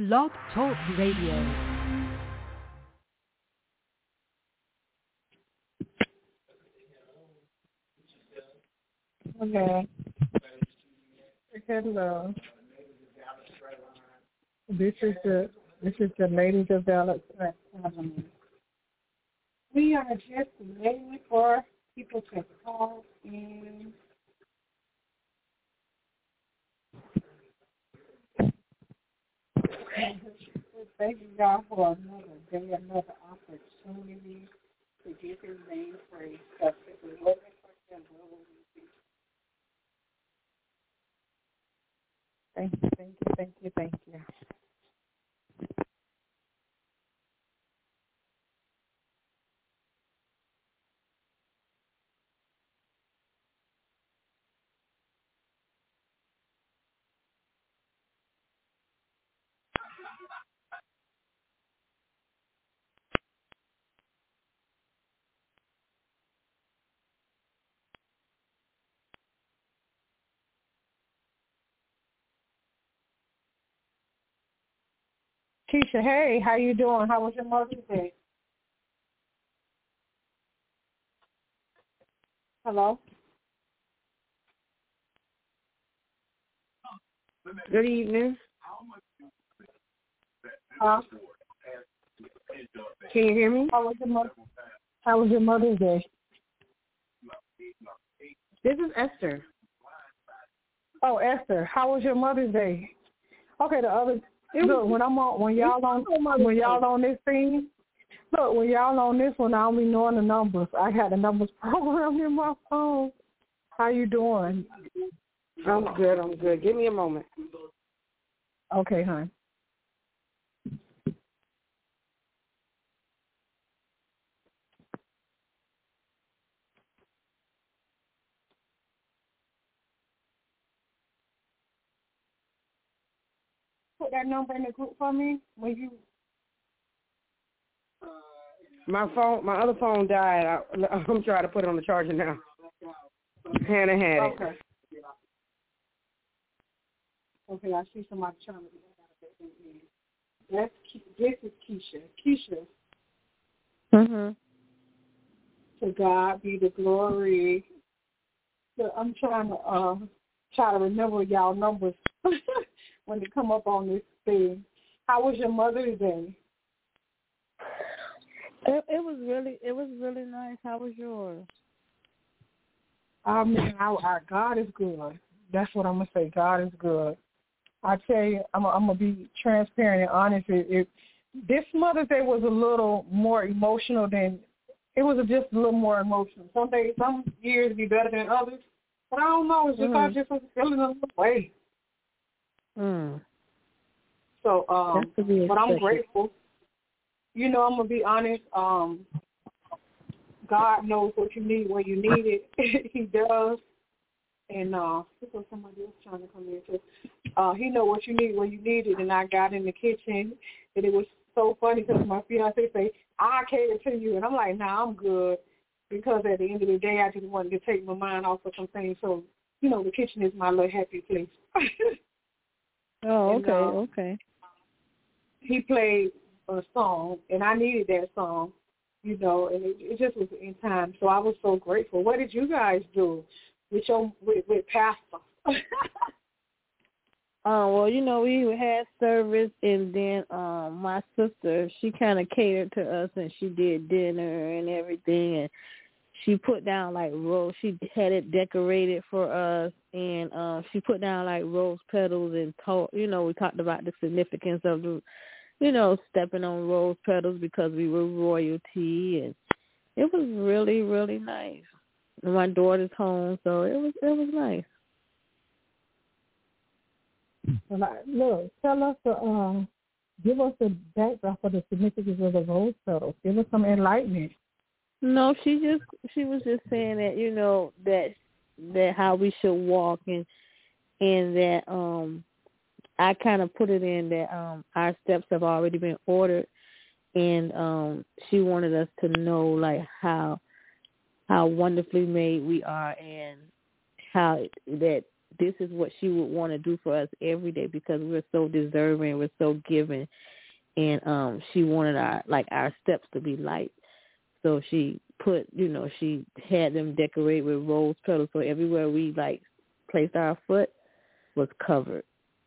Blog Talk Radio. Okay. Hello. This is the Lady Development Academy. We are just waiting for people to call in. Thank you, God, for another day, another opportunity to give His name praise. Because if it wasn't for Him, where would we be? Thank you, thank you, thank you, thank you. Keisha, hey, how you doing? How was your Mother's Day? Hello? Good evening. Huh? Can you hear me? How was your Mother's Day? This is Esther. Oh, Esther, how was your Mother's Day? Okay, look, when y'all on this thing, look, when y'all on this one, I'll be knowing the numbers. I got the numbers programmed in my phone. How you doing? I'm good. Give me a moment. Okay, hon. Put that number in the group for me when you. My other phone died. I'm trying to put it on the charger now. Hannah had it. Okay. Okay, I see somebody trying to this is Keisha. Keisha. Mhm. To God be the glory. So I'm trying to remember y'all numbers when they come up on this thing. How was your Mother's Day? It was really nice. How was yours? Our God is good. That's what I'm gonna say. God is good. I tell you, I'm gonna be transparent and honest. This Mother's Day was a little more emotional than it was. Just a little more emotional. Some years be better than others, but I don't know. It's just I just was feeling a little way. So, but I'm grateful. You know, I'm gonna be honest. God knows what you need when you need it. He does. And this was somebody else trying to come in too. He know what you need when you need it. And I got in the kitchen, and it was so funny because my fiance say, "I cater to you," and I'm like, "Nah, I'm good," because at the end of the day, I just wanted to take my mind off of some things. So, you know, the kitchen is my little happy place. Oh, okay, and, okay. He played a song, and I needed that song, you know, and it just was in time. So I was so grateful. What did you guys do with Pastor? Well, you know, we had service, and then my sister, she kind of catered to us, and she did dinner and everything, and she put down like rose. She had it decorated for us, and she put down like rose petals and we talked about the significance of the, stepping on rose petals because we were royalty, and it was really, really nice. And my daughter's home, so it was nice. Look, tell us give us the background for the significance of the rose petals. Give us some enlightenment. No, she was just saying that, that how we should walk, and that I kind of put it in that our steps have already been ordered, and she wanted us to know like how wonderfully made we are, and how that this is what she would want to do for us every day because we're so deserving, we're so giving, and she wanted our steps to be light. So she put, she had them decorate with rose petals, so everywhere we placed our foot was covered.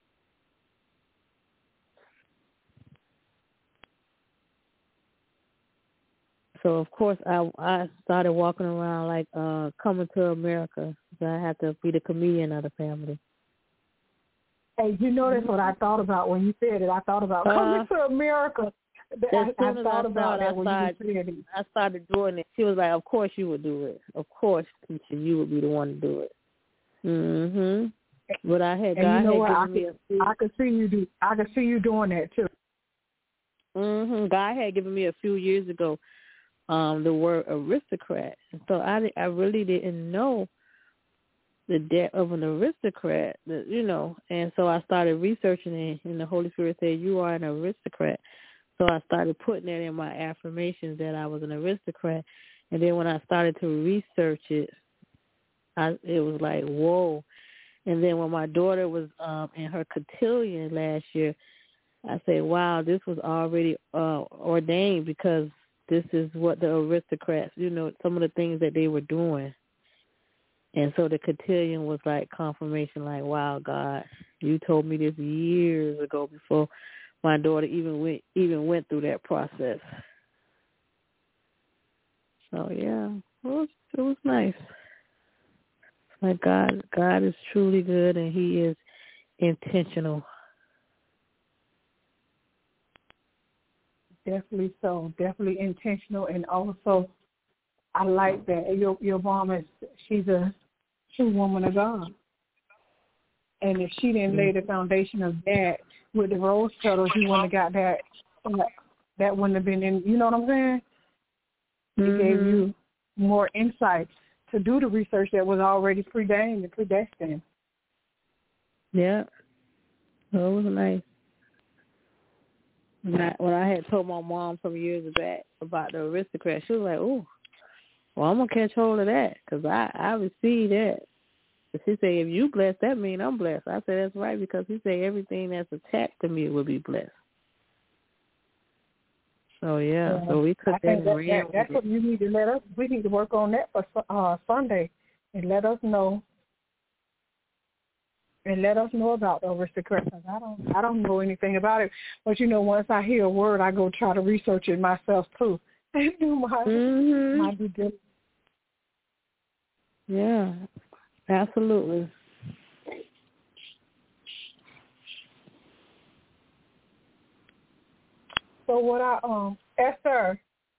So of course I started walking around coming to America. So I had to be the comedian of the family. Hey, that's what I thought about when you said it. I thought about coming to America. I thought about that when you said it. I started doing it. She was like, "Of course you would do it. Of course, teacher, you would be the one to do it." Mhm. But I could see you doing that too. Mhm. God had given me a few years ago the word aristocrat, and so I really didn't know the depth of an aristocrat, and so I started researching it, and the Holy Spirit said, "You are an aristocrat." So I started putting it in my affirmations that I was an aristocrat, and then when I started to research it, it was like, whoa. And then when my daughter was in her cotillion last year, I said, wow, this was already ordained because this is what the aristocrats, some of the things that they were doing. And so the cotillion was like confirmation, like, wow, God, you told me this years ago before my daughter even went through that process. So yeah, it was nice. Like God is truly good, and He is intentional. Definitely so. Definitely intentional, and also I like that your mom she's a true woman of God. And if she didn't lay the foundation of that with the rose petals, you wouldn't have got that. That wouldn't have been in. You know what I'm saying? It gave you more insight to do the research that was already preordained and predestined. Yeah, well, it was nice. When I had told my mom some years back about the aristocrat, she was like, "Oh, well, I'm gonna catch hold of that because I received that." But she said, "If you blessed, that means I'm blessed." I said, "That's right," because He said everything that's attached to me will be blessed. So yeah, so we took that and ran. That's what you need to let us. We need to work on that for Sunday, and let us know. And let us know about the aristocrat. I don't know anything about it, but once I hear a word, I go try to research it myself too, and do my due diligence. Yeah, absolutely. So what Esther,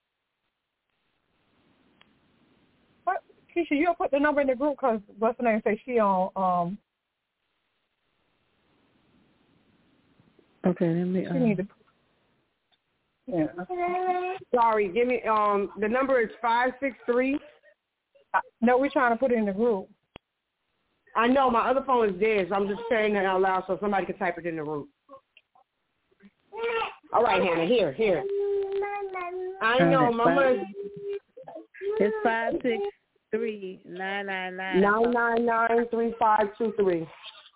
what, Keisha, you'll put the number in the group because what's the name say she on Okay, let me. Yeah. Sorry, give me the number is 563. No, we're trying to put it in the group. I know my other phone is dead, so I'm just saying it out loud so somebody can type it in the room. All right, Hannah, here. I know, Mama. It's 563-999. 999-3523.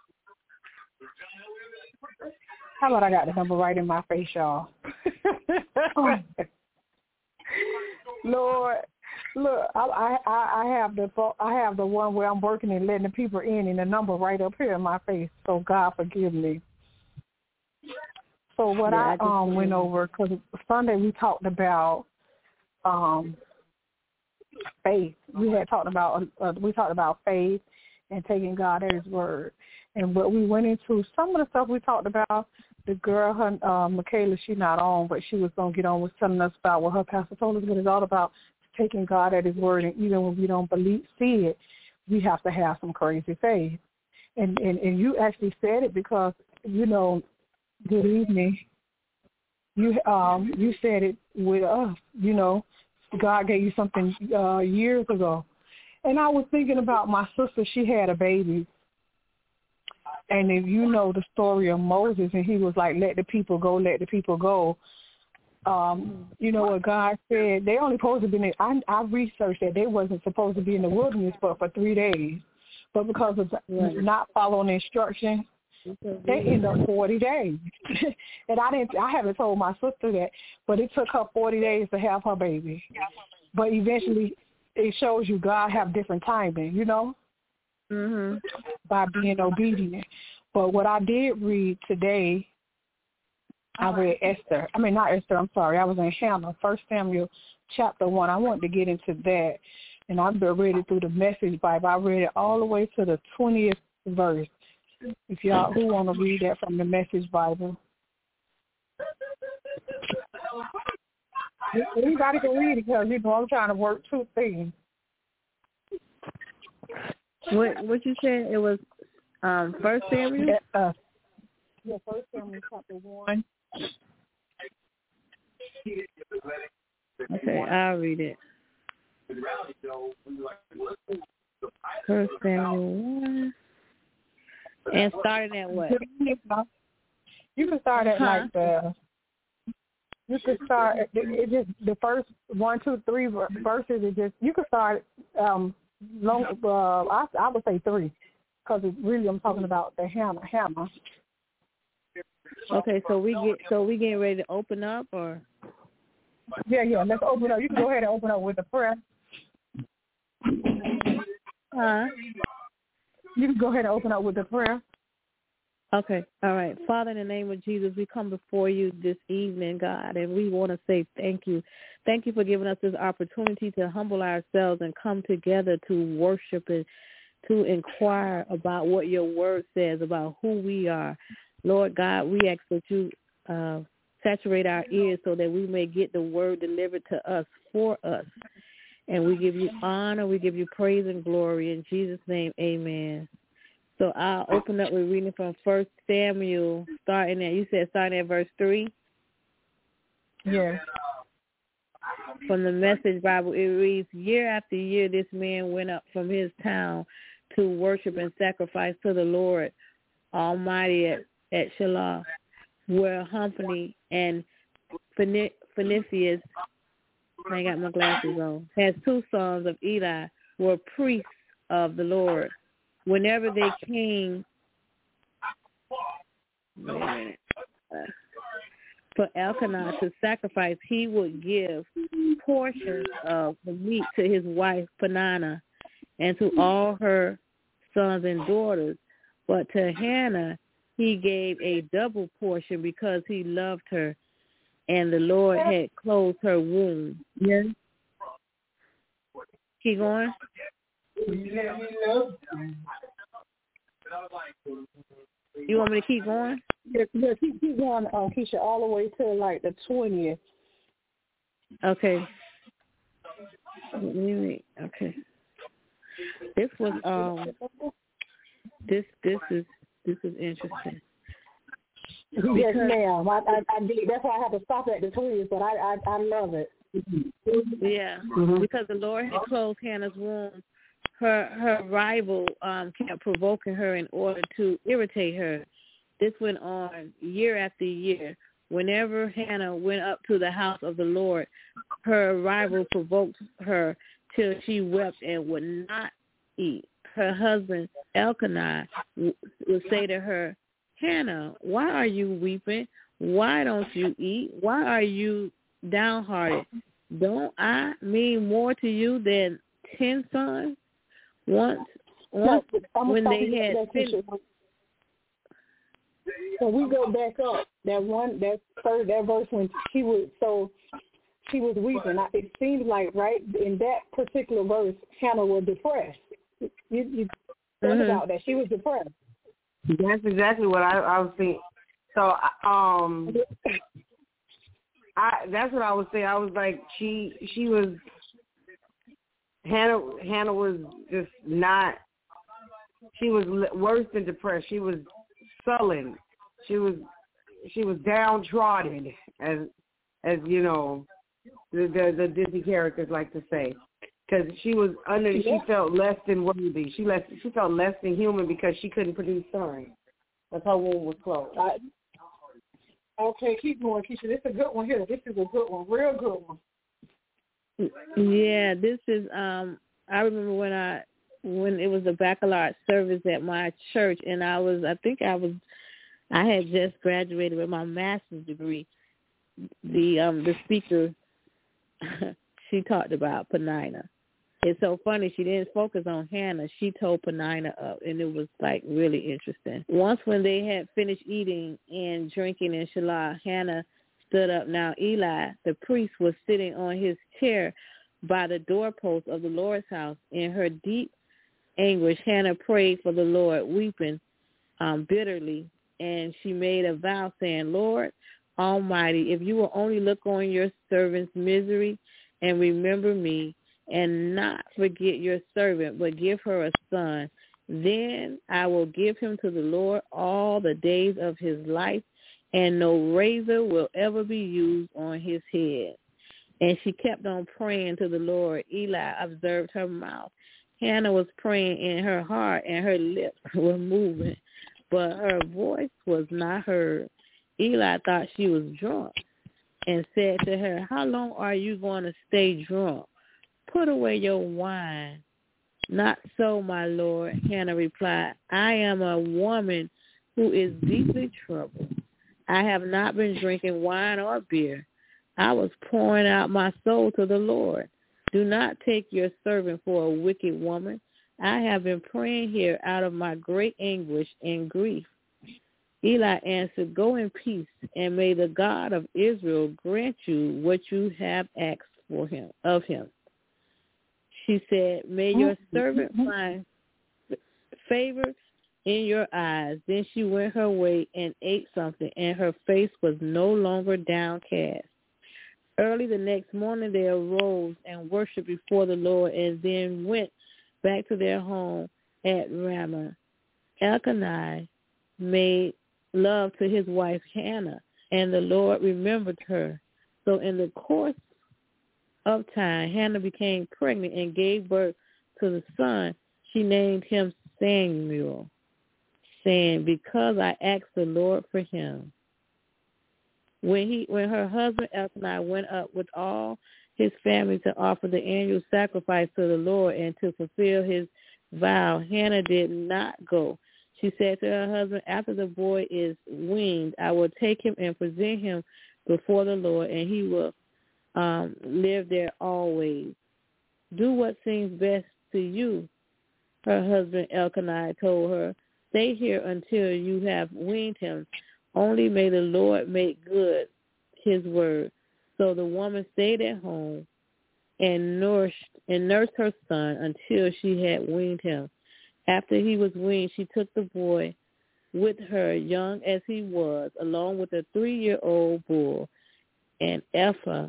How about I got the number right in my face, y'all? Lord, look, I have the one where I'm working and letting the people in, and the number right up here in my face. So God forgive me. So what I went over, because Sunday we talked about faith. We talked about faith and taking God at His word. And what we went into, some of the stuff we talked about, the girl, Michaela, she's not on, but she was going to get on, was telling us about what her pastor told us, but it's all about taking God at His word. And even when we don't see it, we have to have some crazy faith. And you actually said it because, good evening. You said it with us, God gave you something years ago. And I was thinking about my sister. She had a baby. And if you know the story of Moses, and he was like, let the people go, let the people go. You know what God said? They only supposed to be I researched that they wasn't supposed to be in the wilderness but for 3 days. But because of not following instructions, they end up 40 days. And I haven't told my sister that, but it took her 40 days to have her baby. But eventually, it shows you God have different timing, you know, by being obedient. But what I did read today, I read Esther. I mean, not Esther, I'm sorry. I was in Hannah, 1 Samuel chapter 1. I wanted to get into that. And I've been reading through the Message Bible. I read it all the way to the 20th verse. If y'all who want to read that from the Message Bible. Anybody can read it because, you know, I'm trying to work two things. What you said? It was 1 Samuel? Yeah, 1 Samuel chapter 1. Okay, I'll read it. 1 Samuel 1. And starting at what? You can start at like you can start. It just the first 1, 2, 3 verses. It just you can start long. I would say 3 because it's really I'm talking about the Hannah. Okay, so we getting ready to open up or? Yeah. Let's open up. You can go ahead and open up with a prayer. You can go ahead and open up with a prayer. Okay. All right. Father, in the name of Jesus, we come before you this evening, God, and we want to say thank you. Thank you for giving us this opportunity to humble ourselves and come together to worship and to inquire about what your word says about who we are. Lord God, we ask that you saturate our ears so that we may get the word delivered to us for us. And we give you honor, we give you praise and glory. In Jesus' name, amen. So I'll open up with reading from 1 Samuel, starting at verse 3? Yes. From the Message Bible, it reads, year after year, this man went up from his town to worship and sacrifice to the Lord Almighty at Shiloh, where Hophni and Phinehas, I ain't got my glasses on, has 2 sons of Eli, were priests of the Lord. Whenever they came for Elkanah to sacrifice, he would give portions of the meat to his wife Peninnah and to all her sons and daughters. But to Hannah he gave a double portion because he loved her, and the Lord had closed her womb. Yes. Keep going. You want me to keep going? Yeah, keep going, Keisha, all the way to like the 20th. Okay. Okay. This was this is interesting. Yes, ma'am. I did. That's why I had to stop at the 20th, but I love it. Yeah, because the Lord had closed Hannah's womb. Her rival kept provoking her in order to irritate her. This went on year after year. Whenever Hannah went up to the house of the Lord, her rival provoked her till she wept and would not eat. Her husband, Elkanah, would say to her, Hannah, why are you weeping? Why don't you eat? Why are you downhearted? Don't I mean more to you than 10 sons? Once when they had finished. So we go back up that verse when she was weeping. It seems like right in that particular verse, Hannah was depressed. You think about that. She was depressed. That's exactly what I was thinking. So that's what I was saying. I was like, she was. Hannah was just not. She was worse than depressed. She was sullen. She was downtrodden, as you know, the Disney characters like to say, because she was she felt less than worthy. She felt less than human because she couldn't produce sons. That's her womb was closed. Okay, keep going, Keisha. This is a good one here. This is a good one, real good one. Yeah, this is. I remember when I when it was a baccalaureate service at my church, and I had just graduated with my master's degree. The speaker, she talked about Penina. It's so funny. She didn't focus on Hannah. She told Penina up, and it was, like, really interesting. Once when they had finished eating and drinking in Shiloh, Hannah stood up. Now Eli, the priest, was sitting on his chair by the doorpost of the Lord's house. In her deep anguish, Hannah prayed for the Lord, weeping bitterly, and she made a vow saying, Lord Almighty, if you will only look on your servant's misery and remember me, and not forget your servant, but give her a son, then I will give him to the Lord all the days of his life, and no razor will ever be used on his head. And she kept on praying to the Lord. Eli observed her mouth. Hannah was praying in her heart, and her lips were moving, but her voice was not heard. Eli thought she was drunk and said to her, how long are you going to stay drunk? Put away your wine. Not so, my Lord, Hannah replied. I am a woman who is deeply troubled. I have not been drinking wine or beer. I was pouring out my soul to the Lord. Do not take your servant for a wicked woman. I have been praying here out of my great anguish and grief. Eli answered, go in peace, and may the God of Israel grant you what you have asked of him. She said, may your servant find favor in your eyes. Then she went her way and ate something, and her face was no longer downcast. Early the next morning they arose and worshipped before the Lord, and then went back to their home at Ramah. Elkanah made love to his wife Hannah, and the Lord remembered her. So in the course of time, Hannah became pregnant and gave birth to the son. She named him Samuel, saying, because I asked the Lord for him. When her husband Elkanah went up with all his family to offer the annual sacrifice to the Lord and to fulfill his vow, Hannah did not go. She said to her husband, after the boy is weaned, I will take him and present him before the Lord, and he will live there always. Do what seems best to you, her husband Elkanah told her. Stay here until you have weaned him. Only may the Lord make good his word. So the woman stayed at home and nursed her son until she had weaned him. After he was weaned, she took the boy with her, young as he was, along with a 3-year-old bull, an ephah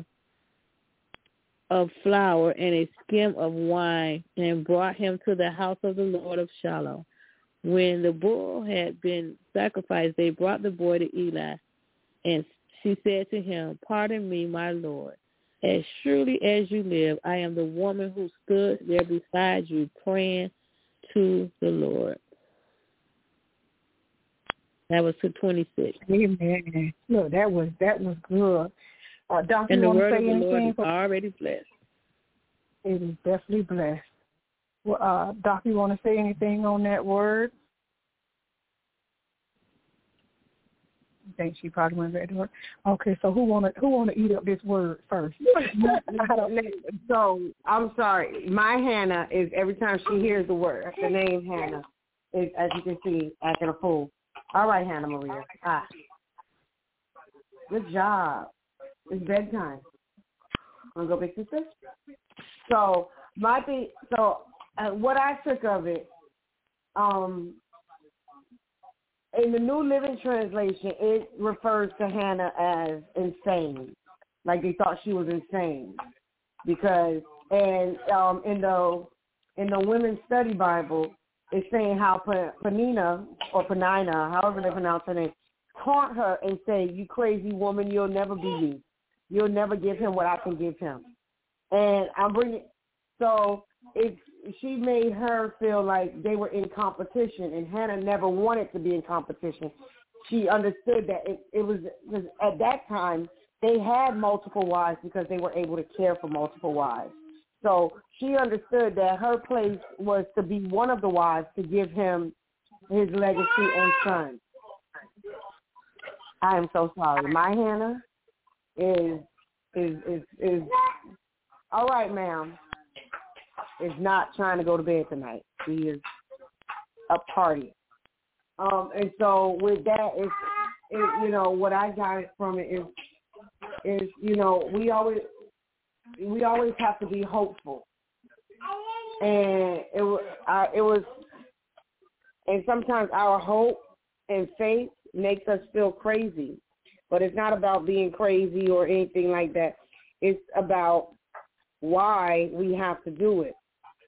of flour, and a skim of wine, and brought him to the house of the Lord of Shiloh. When the bull had been sacrificed, they brought the boy to Eli, and she said to him, pardon me, my Lord. As surely as you live, I am the woman who stood there beside you praying to the Lord. That was to 26. Amen. Look, that was good. Doctor, and you the want word to of say the Lord anything? is already blessed. It is definitely blessed. Well, Doc, you want to say anything on that word? I think she probably went back to work. Okay, so who wanna eat up this word first? So I'm sorry. My Hannah is every time she hears the word, the name Hannah is, as you can see, acting a fool. All right, Hannah Maria. Good job. It's bedtime. Wanna go, big sister? So what I took of it, in the New Living Translation, it refers to Hannah as insane, like they thought she was insane, because in the Women's Study Bible, it's saying how Penina or Penina, however they pronounce her name, taunt her and say, "You crazy woman, you'll never be me. You'll never give him what I can give him." And she made her feel like they were in competition, and Hannah never wanted to be in competition. She understood that it was, because at that time they had multiple wives because they were able to care for multiple wives. So she understood that her place was to be one of the wives to give him his legacy and son. I am so sorry. My Hannah is all right, ma'am. Is not trying to go to bed tonight. She is up partying. And so with that, it's what I got from it is we always have to be hopeful, and it was, and sometimes our hope and faith makes us feel crazy, but it's not about being crazy or anything like that. It's about why we have to do it.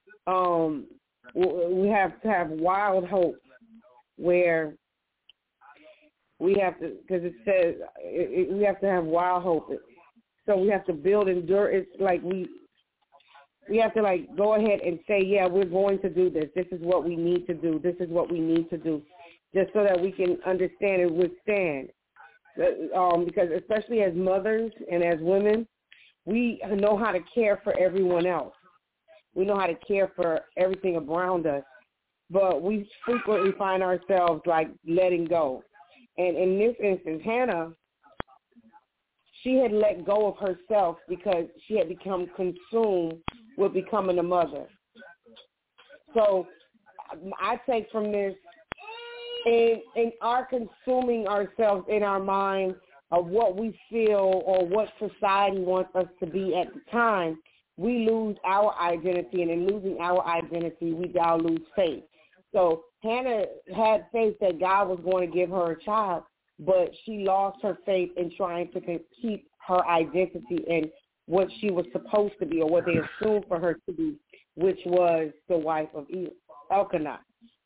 We have to have wild hope where we have to, because it says we have to have wild hope. So we have to build endure. It's like we have to like go ahead and say, yeah, we're going to do this. This is what we need to do. This is what we need to do, just so that we can understand and withstand. Because especially as mothers and as women, we know how to care for everyone else. We know how to care for everything around us, but we frequently find ourselves like letting go. And in this instance, Hannah, she had let go of herself because she had become consumed with becoming a mother. So I take from this, in our consuming ourselves in our mind of what we feel or what society wants us to be at the time, we lose our identity, and in losing our identity, we now lose faith. So Hannah had faith that God was going to give her a child, but she lost her faith in trying to keep her identity and what she was supposed to be, or what they assumed for her to be, which was the wife of Elkanah.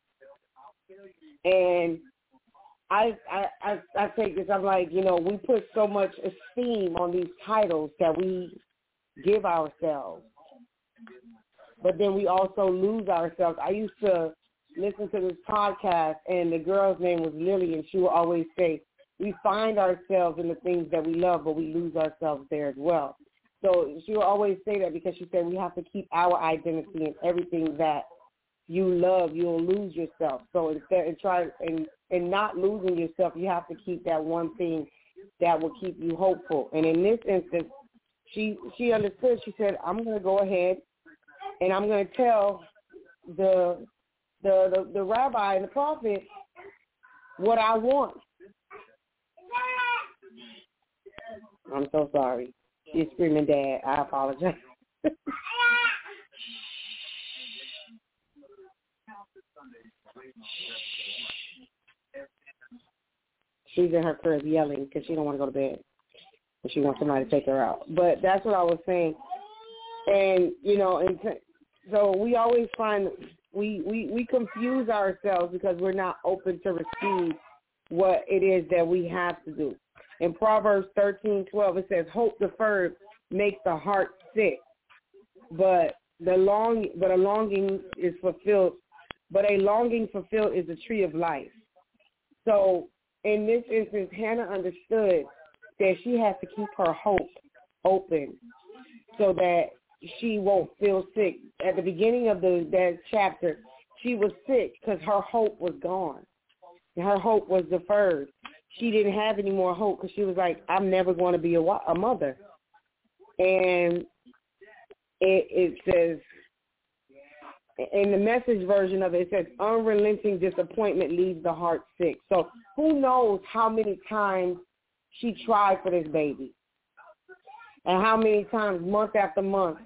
And I take this, I'm like, we put so much esteem on these titles that we give ourselves, but then we also lose ourselves. I used to listen to this podcast, and the girl's name was Lily, and she would always say, we find ourselves in the things that we love, but we lose ourselves there as well. So she would always say that because she said we have to keep our identity in everything that you love. You'll lose yourself. So instead, and not losing yourself, you have to keep that one thing that will keep you hopeful. And in this instance, she understood. She said, I'm going to go ahead and I'm going to tell the rabbi and the prophet what I want. I'm so sorry. She's screaming, Dad. I apologize. She's in her crib yelling because she don't want to go to bed. And she wants somebody to take her out. But that's what I was saying. And, so we always find we confuse ourselves because we're not open to receive what it is that we have to do. In Proverbs 13:12, it says, hope deferred makes the heart sick, but a longing fulfilled is the tree of life. So in this instance, Hannah understood that she has to keep her hope open so that she won't feel sick. At the beginning of that chapter, she was sick because her hope was gone. Her hope was deferred. She didn't have any more hope because she was like, I'm never going to be a mother. And it says, in the Message version of it, it says, unrelenting disappointment leaves the heart sick. So who knows how many times she tried for this baby and how many times, month after month,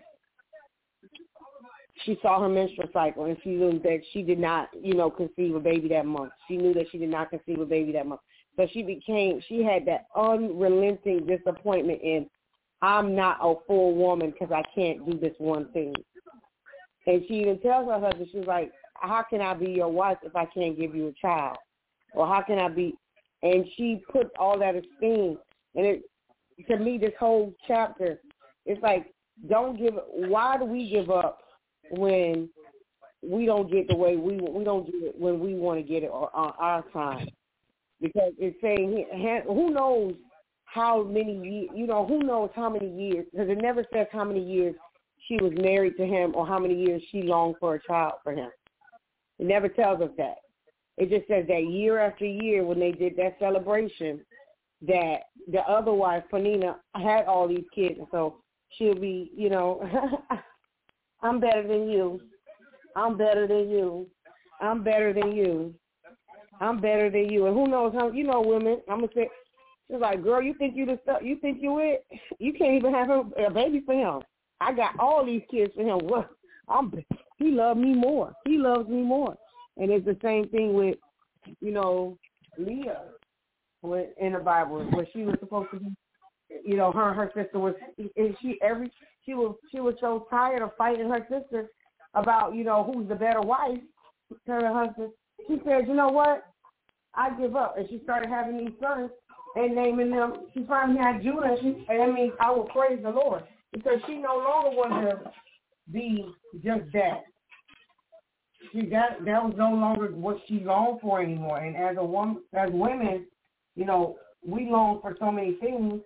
she saw her menstrual cycle and she knew that she did not, conceive a baby that month. She knew that she did not conceive a baby that month. So she had that unrelenting disappointment in, I'm not a full woman because I can't do this one thing. And she even tells her husband, she's like, how can I be your wife if I can't give you a child? Or how can I be? And she puts all that esteem. And to me, this whole chapter, it's like, why do we give up when we don't get the way we don't get it when we want to get it on our time? Because it's saying, who knows how many years, who knows how many years, because it never says how many years she was married to him or how many years she longed for a child for him. It never tells us that. It just says that year after year when they did that celebration, that the other wife, Peninnah, had all these kids. And so she'll be, you know, I'm better than you. I'm better than you. I'm better than you. I'm better than you. And who knows how, you know, women, I'm going to say, she's like, girl, you think you the stuff? You think you it? You can't even have a baby for him. I got all these kids for him. What? He loved me more. He loves me more. And it's the same thing with, you know, Leah in the Bible, where she was supposed to be, you know, her sister was, and she was so tired of fighting her sister about, you know, who's the better wife, her husband. She said, you know what? I give up. And she started having these sons and naming them. She finally had Judah. And I will praise the Lord, because she no longer wanted to be just that. That was no longer what she longed for anymore. And as a woman, as women, you know, we long for so many things,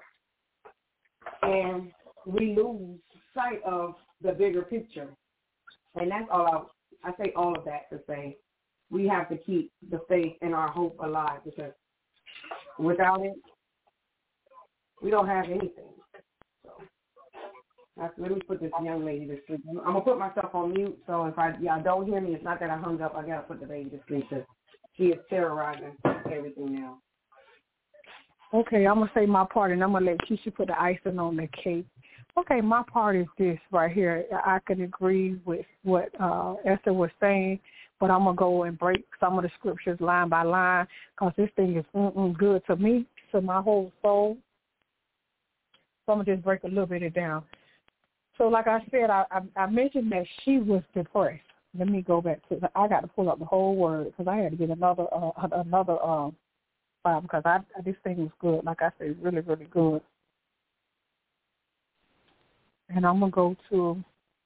and we lose sight of the bigger picture. And that's all I say all of that to say we have to keep the faith and our hope alive, because without it, we don't have anything. So let me put this young lady to sleep. I'm going to put myself on mute, so if y'all don't hear me, it's not that I hung up. I got to put the baby to sleep, because she is terrorizing everything now. Okay, I'm going to say my part, and I'm going to let Keisha put the icing on the cake. Okay, my part is this right here. I can agree with what Esther was saying, but I'm going to go and break some of the scriptures line by line, because this thing is good to me, to my whole soul. So I'm going to just break a little bit of it down. So like I said, I mentioned that she was depressed. Let me go back to I got to pull up the whole word, because I had to get another Bible, because this thing was good. Like I said, really, really good. And I'm going to go to,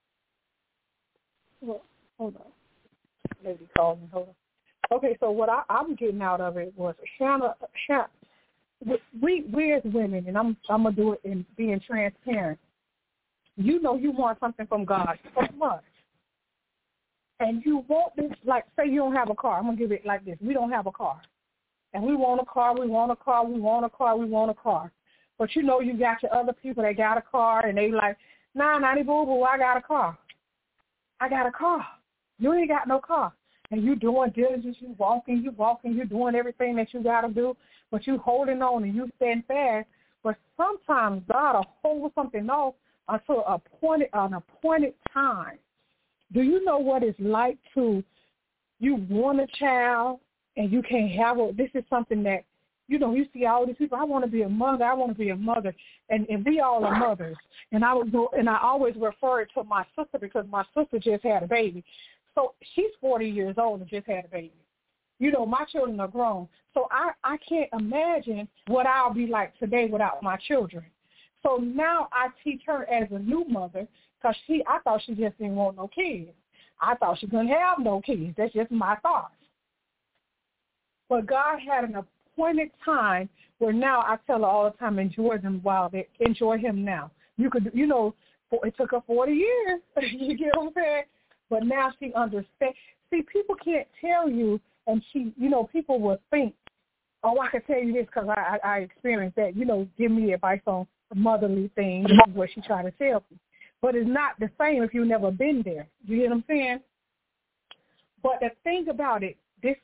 hold on. Lady called me, hold on. Okay, so what I'm getting out of it was Shanna, we as women, and I'm going to do it in being transparent. You know you want something from God so much. And you want this, like, say you don't have a car. I'm going to give it like this. We don't have a car. And we want a car, we want a car, we want a car, we want a car. But you know you got your other people that got a car, and they like, nah, boo-boo, I got a car. I got a car. You ain't got no car. And you doing diligence, you walking, you're doing everything that you got to do, but you holding on and you stand fast. But sometimes God will hold something off until an appointed time. Do you know what it's like to, you want a child and you can't have it? This is something that, you know, you see all these people, I want to be a mother, and we all are mothers. And I always refer it to my sister, because my sister just had a baby. So she's 40 years old and just had a baby. You know, my children are grown. So I can't imagine what I'll be like today without my children. So now I teach her as a new mother, because I thought she just didn't want no kids. I thought she couldn't have no kids. That's just my thoughts. But God had an appointed time where now I tell her all the time, enjoy them while they enjoy him now. You could, you know, it took her 40 years. You get what I'm saying? But now she understands. See, people can't tell you, and people will think, oh, I can tell you this because I experienced that. You know, give me advice on the motherly thing. This is what she tried to tell me. But it's not the same if you've never been there. You get what I'm saying? But the thing about it, this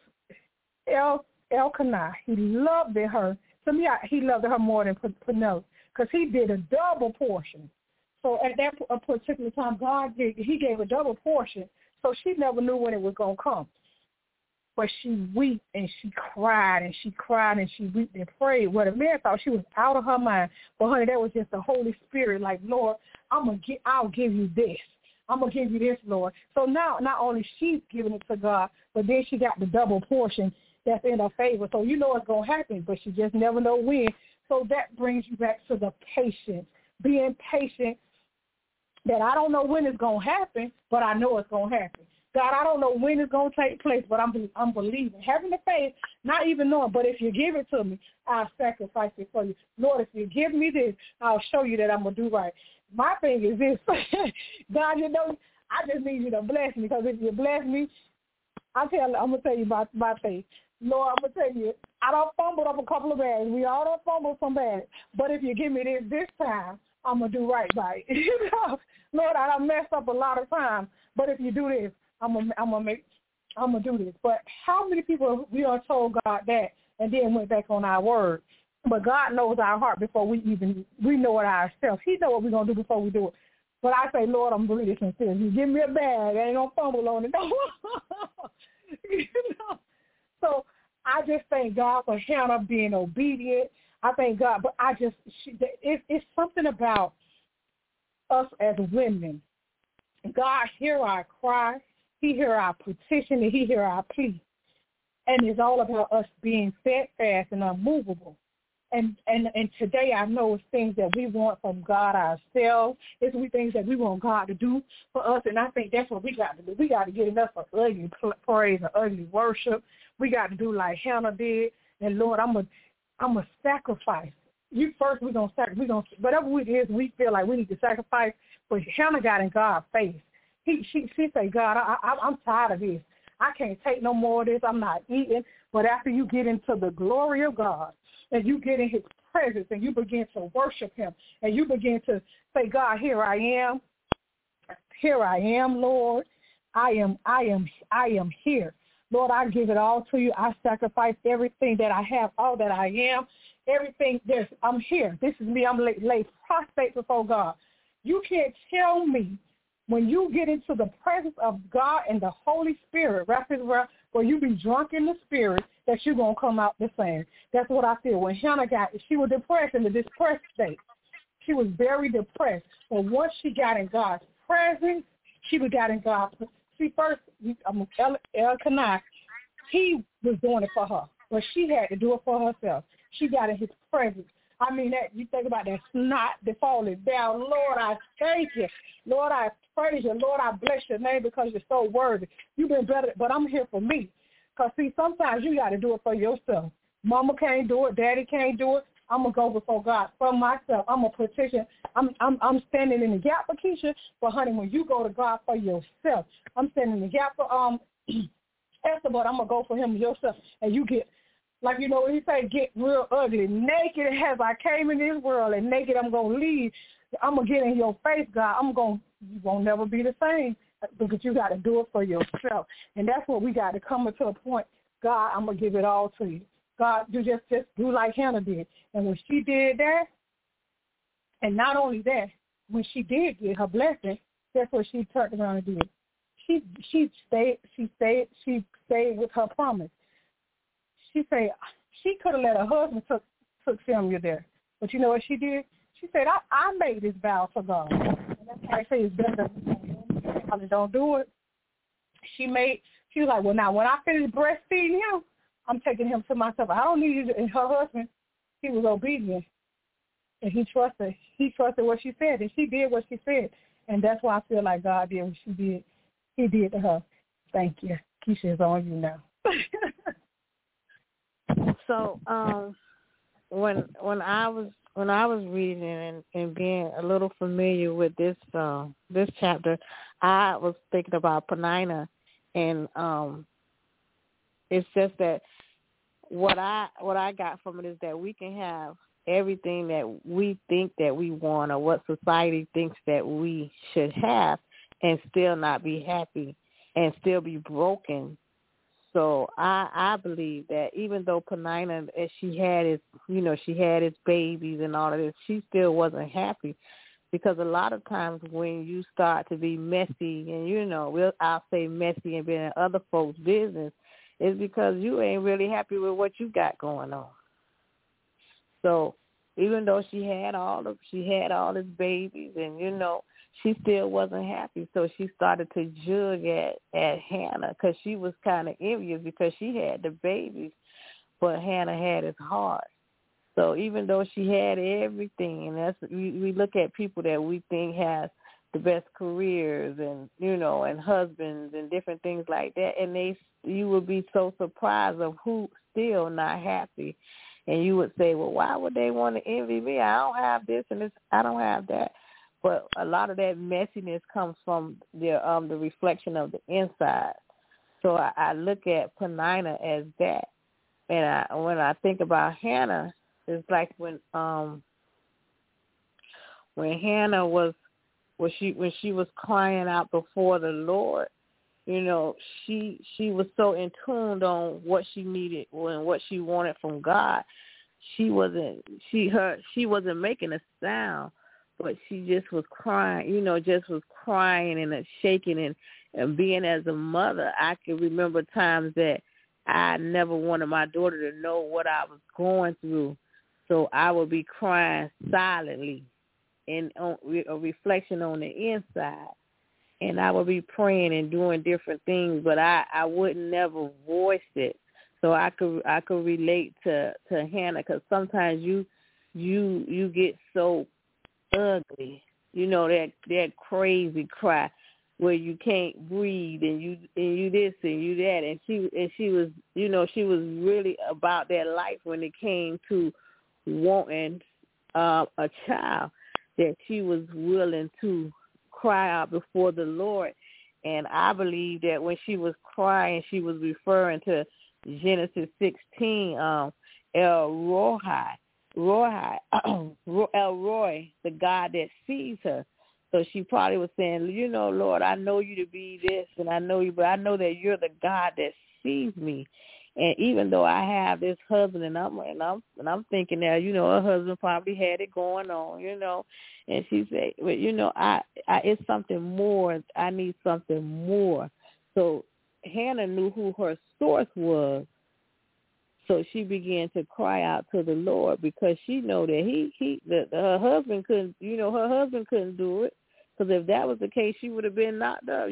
Elkanah, he loved her. To me, he loved her more than Penelope, because he did a double portion. So at that particular time, he gave a double portion, so she never knew when it was going to come. But she wept and she cried and she cried and she wept and prayed. Well, the man thought she was out of her mind. But, honey, that was just the Holy Spirit, like, Lord, I'll give you this. I'm going to give you this, Lord. So now not only she's giving it to God, but then she got the double portion that's in her favor. So you know it's going to happen, but she just never know when. So that brings you back to the patience, being patient, that I don't know when it's going to happen, but I know it's going to happen. God, I don't know when it's going to take place, but I'm believing. Having the faith, not even knowing, but if you give it to me, I'll sacrifice it for you. Lord, if you give me this, I'll show you that I'm going to do right. My thing is this. God, I just need you to bless me, because if you bless me, I'm going to tell you about my faith. Lord, I'm going to tell you, I done fumbled up a couple of bags. We all done fumbled some bags. But if you give me this time, I'm going to do right by it. Lord, I done messed up a lot of times. But if you do this, I'm gonna do this. But how many people we done told God that and then went back on our word? But God knows our heart before we know it ourselves. He knows what we're going to do before we do it. But I say, Lord, I'm really sincere. You give me a bag, I ain't going to fumble on it. So I just thank God for Hannah being obedient. I thank God. But it's something about us as women. God hear our cry. He hear our petition, and He hear our plea. And it's all about us being steadfast and unmovable. And today I know it's things that we want from God ourselves. It's things that we want God to do for us, and I think that's what we got to do. We got to get enough of ugly praise and ugly worship. We got to do like Hannah did. And Lord, I'm a sacrifice. You first, we're gonna whatever it is we feel like we need to sacrifice. But Hannah got in God's face. She said, God, I'm tired of this. I can't take no more of this. I'm not eating. But after you get into the glory of God, and you get in His presence, and you begin to worship Him, and you begin to say, God, here I am. Here I am, Lord. I am here. Lord, I give it all to you. I sacrifice everything that I have, all that I am, everything. I'm here. This is me. I'm laid prostrate before God. You can't tell me when you get into the presence of God and the Holy Spirit, where you be drunk in the Spirit, that you're going to come out the same. That's what I feel. When Hannah she was depressed in the depressed state. She was very depressed. But once she got in God's presence, she got in God's presence. See, first, Elkanah, he was doing it for her, but she had to do it for herself. She got in His presence. I mean, that you think about that snot that falling down. Lord, I thank you. Lord, I praise you. Lord, I bless your name because you're so worthy. You've been better, but I'm here for me. Because, see, sometimes you got to do it for yourself. Mama can't do it. Daddy can't do it. I'm going to go before God for myself. I'm a petition. I'm standing in the gap for Keisha. But, honey, when you go to God for yourself, I'm standing in the gap for Esther, but I'm going to go for him yourself. And you get, like, you know what he say, get real ugly. Naked as I came in this world, and naked I'm going to leave. I'm going to get in your face, God. You won't never be the same because you got to do it for yourself. And that's what we got to come to a point. God, I'm going to give it all to you. God, you just do like Hannah did. And when she did that, and not only that, when she did get her blessing, that's what she turned around and did. She stayed with her promise. She said she could have let her husband took Samuel there. But you know what she did? She said, I made this vow for God. And that's why I say it's better than don't do it. She was like, well, now when I finish breastfeeding him, I'm taking him to myself. I don't need you. And her husband, he was obedient. And he trusted what she said. And she did what she said. And that's why I feel like God did what she did. He did to her. Thank you. Keisha is on you now. So when I was reading and being a little familiar with this chapter, I was thinking about Penina, and it's just that what I got from it is that we can have everything that we think that we want or what society thinks that we should have and still not be happy and still be broken. So I believe that even though Penina, she had his babies and all of this, she still wasn't happy, because a lot of times when you start to be messy and I'll say messy and being in other folks' business, is because you ain't really happy with what you got going on. So even though she had all his babies and she still wasn't happy. So she started to judge at Hannah, because she was kind of envious because she had the babies, but Hannah had his heart. So even though she had everything, and we look at people that we think has the best careers and, and husbands and different things like that. And you would be so surprised of who still not happy. And you would say, well, why would they want to envy me? I don't have this and this. I don't have that. But a lot of that messiness comes from the reflection of the inside. So I look at Peninnah as that. And when I think about Hannah, it's like when Hannah when she was crying out before the Lord, she was so in tune on what she needed and what she wanted from God. She wasn't making a sound, but she just was crying, just was crying and shaking and being as a mother. I can remember times that I never wanted my daughter to know what I was going through, so I would be crying silently and a reflection on the inside. And I would be praying and doing different things, but I would never voice it. So I could relate to Hannah, because sometimes you get so ugly, that crazy cry where you can't breathe and you this and you that, and she was she was really about that life when it came to wanting a child, that she was willing to cry out before the Lord. And I believe that when she was crying, she was referring to Genesis 16, El Roi, El Roi, the God that sees her. So she probably was saying, Lord, I know you to be this, and I know you, but I know that you're the God that sees me. And even though I have this husband, and I'm thinking that, her husband probably had it going on, and she said, but I it's something more. I need something more. So Hannah knew who her source was. So she began to cry out to the Lord, because she know that her husband couldn't, her husband couldn't do it. Because if that was the case, she would have been knocked up,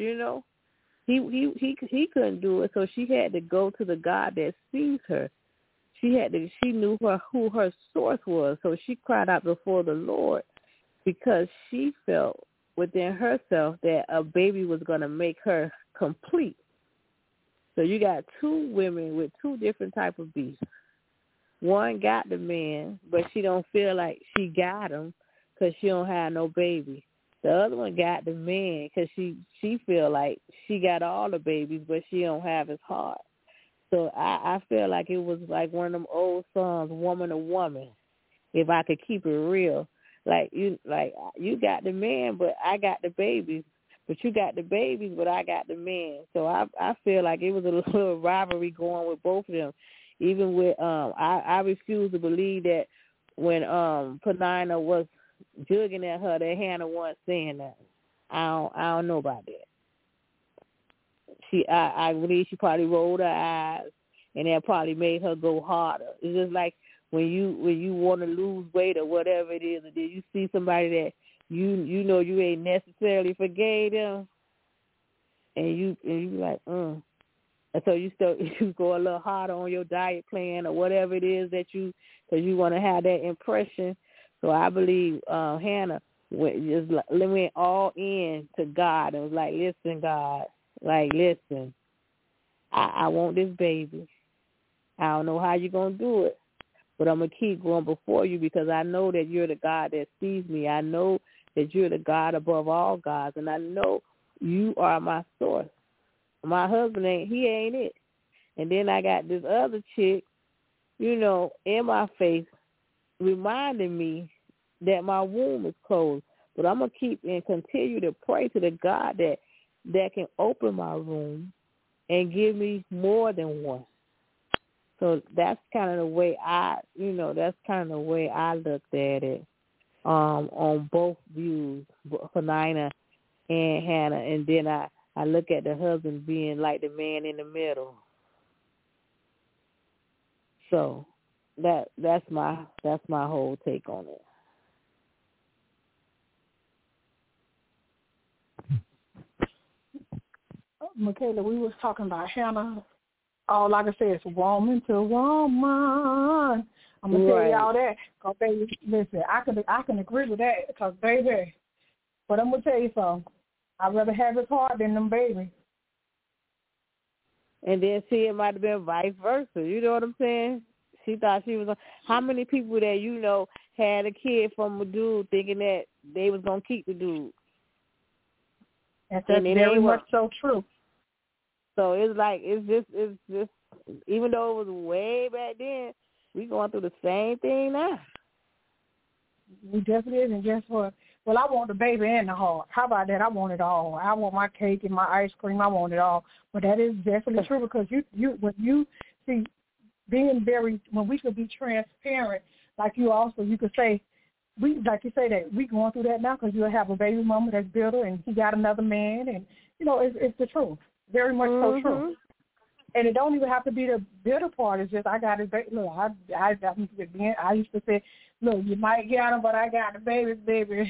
He couldn't do it, so she had to go to the God that sees her. She knew who her source was, so she cried out before the Lord, because she felt within herself that a baby was going to make her complete. So you got two women with two different type of beasts. One got the man, but she don't feel like she got him because she don't have no baby. The other one got the man because she feel like she got all the babies, but she don't have his heart. So I feel like it was like one of them old songs, woman to woman, if I could keep it real. Like you got the man, but I got the babies. But you got the babies, but I got the man. So I feel like it was a little rivalry going with both of them. Even with I refuse to believe that when Peninnah was jugging at her, that Hannah wasn't saying that. I don't know about that. I believe she probably rolled her eyes, and that probably made her go harder. It's just like when you want to lose weight or whatever it is, and then you see somebody that you know you ain't necessarily forgave them, and you like, and so you go a little harder on your diet plan or whatever it is that because you want to have that impression. So I believe Hannah went all in to God and was like, listen, God, like, listen, I want this baby. I don't know how you're going to do it, but I'm going to keep going before you, because I know that you're the God that sees me. I know that you're the God above all gods, and I know you are my source. My husband ain't it. And then I got this other chick, in my face, reminding me that my womb is closed. But I'm going to keep and continue to pray to the God that can open my womb and give me more than one. So that's kind of the way I looked at it. On both views, Peninnah and Hannah, and then I look at the husband being like the man in the middle. So that's my whole take on it. Michaela, we was talking about Hannah. All I can say is woman to woman. I'm gonna tell y'all that, cause baby, listen, I can agree with that, cause baby, But I'm going to tell you something. I'd rather have his heart than them babies. And then see, it might have been vice versa. You know what I'm saying? She thought she was. How many people that you know had a kid from a dude thinking that they was gonna keep the dude? That's very much so true. So it's just. Even though it was way back then, we going through the same thing now. We definitely is, and guess what? Well, I want the baby and the heart. How about that? I want it all. I want my cake and my ice cream. I want it all. But that is definitely true because when you see being very, when we could be transparent, like you could say, that we going through that now because you'll have a baby mama that's bitter and he got another man, and it's the truth. Very much so true. And it don't even have to be the bitter part. It's just I got it. Look, I used to say, look, you might get him, but I got the baby.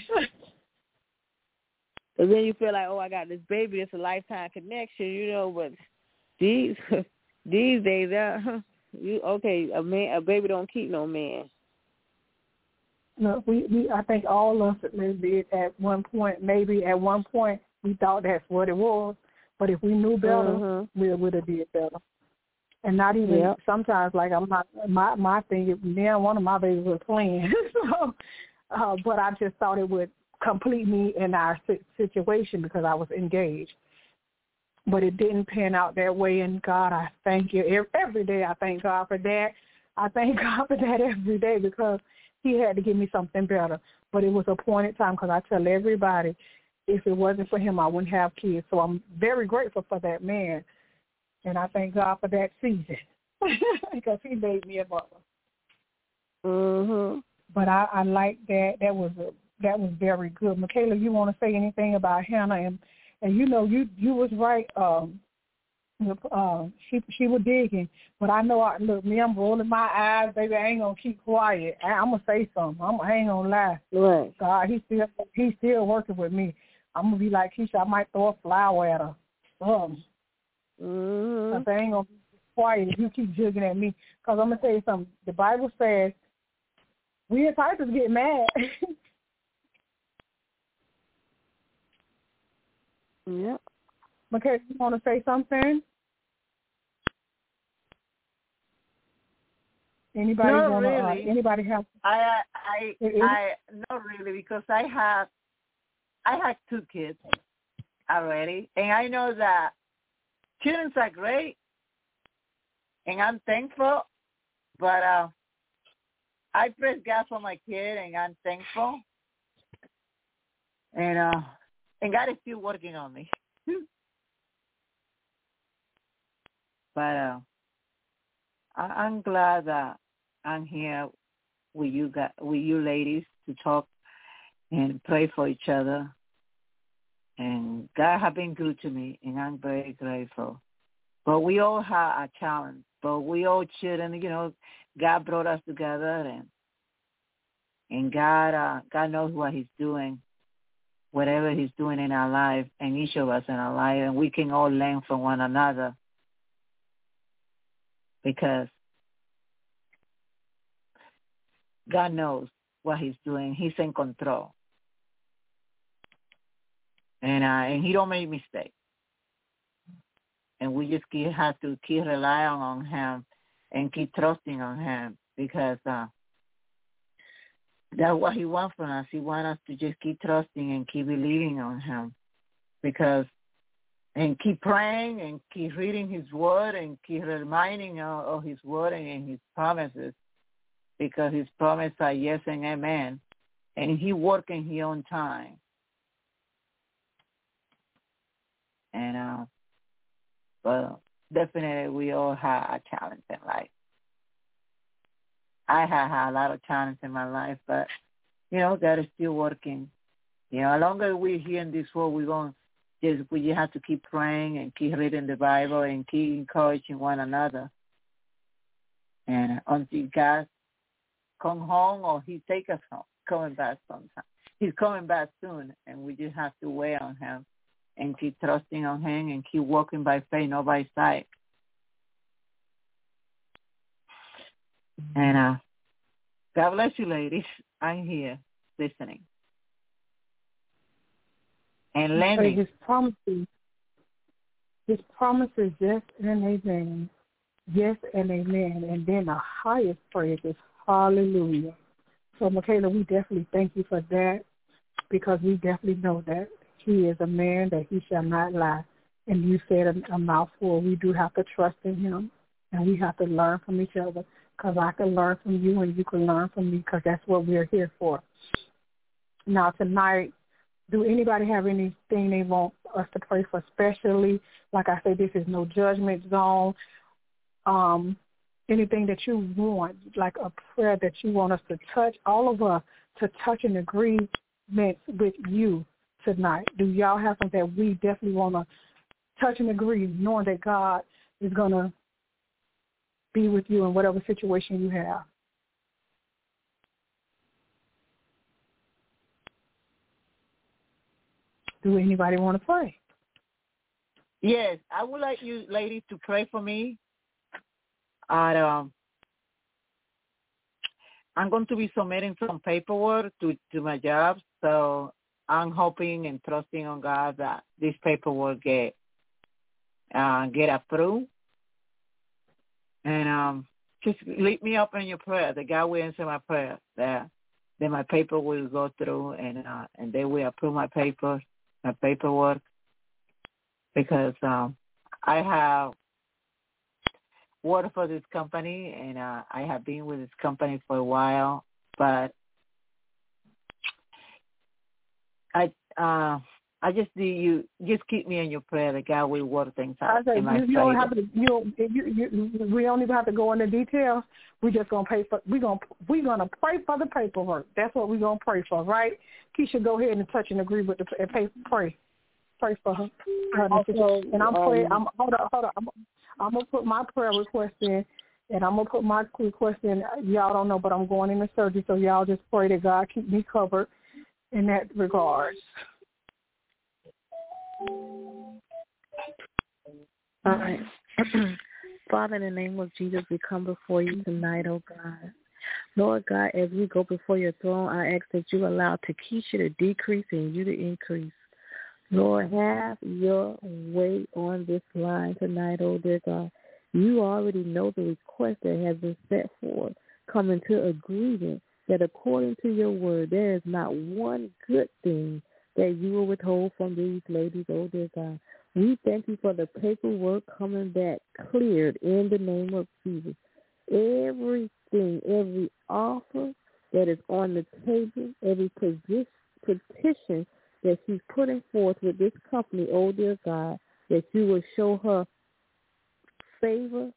And then you feel like, oh, I got this baby. It's a lifetime connection, But these days, a baby don't keep no man. No, I think all of us maybe at one point we thought that's what it was. But if we knew better, we would have did better. And not even sometimes, like I'm not my thing. One of my babies was playing, so, but I just thought it would complete me in our situation because I was engaged. But it didn't pan out that way. And God, I thank you every day. I thank God for that. I thank God for that every day because He had to give me something better. But it was a appointed time because I tell everybody, if it wasn't for him, I wouldn't have kids. So I'm very grateful for that man. And I thank God for that season because he made me a mother. Mm-hmm. But I like that. That was very good. Michaela, you want to say anything about Hannah? And you was right. She was digging. But I know, look, me, I'm rolling my eyes, baby. I ain't going to keep quiet. I'm going to say something. I ain't going to lie. Right. God, he's still working with me. I'm going to be like Keisha. I might throw a flower at her. Mm-hmm. I ain't going to be quiet if you keep jigging at me. Because I'm going to tell you something. The Bible says we entitled to get mad. Yep. Okay, you want to say something? Anybody not want to? Really. Anybody have? I not really because I had 2 kids already, and I know that children are great, and I'm thankful. But I praise God for my kid, and I'm thankful. And God is still working on me. But I'm glad that I'm here with you ladies to talk and pray for each other. And God has been good to me, and I'm very grateful. But we all have a challenge. But we all children, God brought us together, and God knows what He's doing, whatever He's doing in our life, and each of us in our life, and we can all learn from one another because God knows what He's doing. He's in control. And He don't make mistakes. And we just have to keep relying on Him and keep trusting on Him because that's what He wants from us. He wants us to just keep trusting and keep believing on Him and keep praying and keep reading His Word and keep reminding of His Word and His promises because His promises are yes and amen. And He works in His own time. And well, definitely we all have a challenge in life. I have had a lot of challenge in my life, but, God is still working. As long as we're here in this world, we just have to keep praying and keep reading the Bible and keep encouraging one another. And until God come home or He take us home, coming back sometime. He's coming back soon, and we just have to wait on Him and keep trusting on Him and keep walking by faith, not by sight. And God bless you, ladies. I'm here listening. and Lenny. His promises, yes and amen. Yes and amen. And then the highest praise is hallelujah. So, Michaela, we definitely thank you for that, because we definitely know that he is a man that he shall not lie. And you said a mouthful. We do have to trust in him, and we have to learn from each other, because I can learn from you and you can learn from me, because that's what we're here for. Now, tonight, do anybody have anything they want us to pray for specially? Like I said, this is no judgment zone. Anything that you want, like a prayer that you want us to touch, all of us to touch an agreement with you tonight. Do y'all have something that we definitely want to touch and agree, knowing that God is going to be with you in whatever situation you have? Do anybody want to pray? Yes, I would like you ladies to pray for me. I'm going to be submitting some paperwork to my job, so I'm hoping and trusting on God that this paperwork get approved. And just lead me up in your prayer that God will answer my prayer, that my paper will go through, and they will approve my paperwork, because I have worked for this company, and I have been with this company for a while, but I just need you, just keep me in your prayer that God will work things out. I say, we don't even have to go into details. We're just gonna pray for. We're gonna pray for the paperwork. That's what we're gonna pray for, right? Keisha, go ahead and touch and agree with pray for her. Also, and I'm praying. Hold on. I'm gonna put my prayer request in, and I'm gonna put my request in. Y'all don't know, but I'm going into surgery, so y'all just pray that God keep me covered in that regard. All right. Father, in the name of Jesus, we come before you tonight, oh God. Lord God, as we go before your throne, I ask that you allow Takesha to decrease and you to increase. Lord, have your way on this line tonight, oh dear God. You already know the request that has been set forth. Come into agreement that according to your word, there is not one good thing that you will withhold from these ladies, oh dear God. We thank you for the paperwork coming back cleared in the name of Jesus. Everything, every offer that is on the table, every petition that she's putting forth with this company, oh dear God, that you will show her favor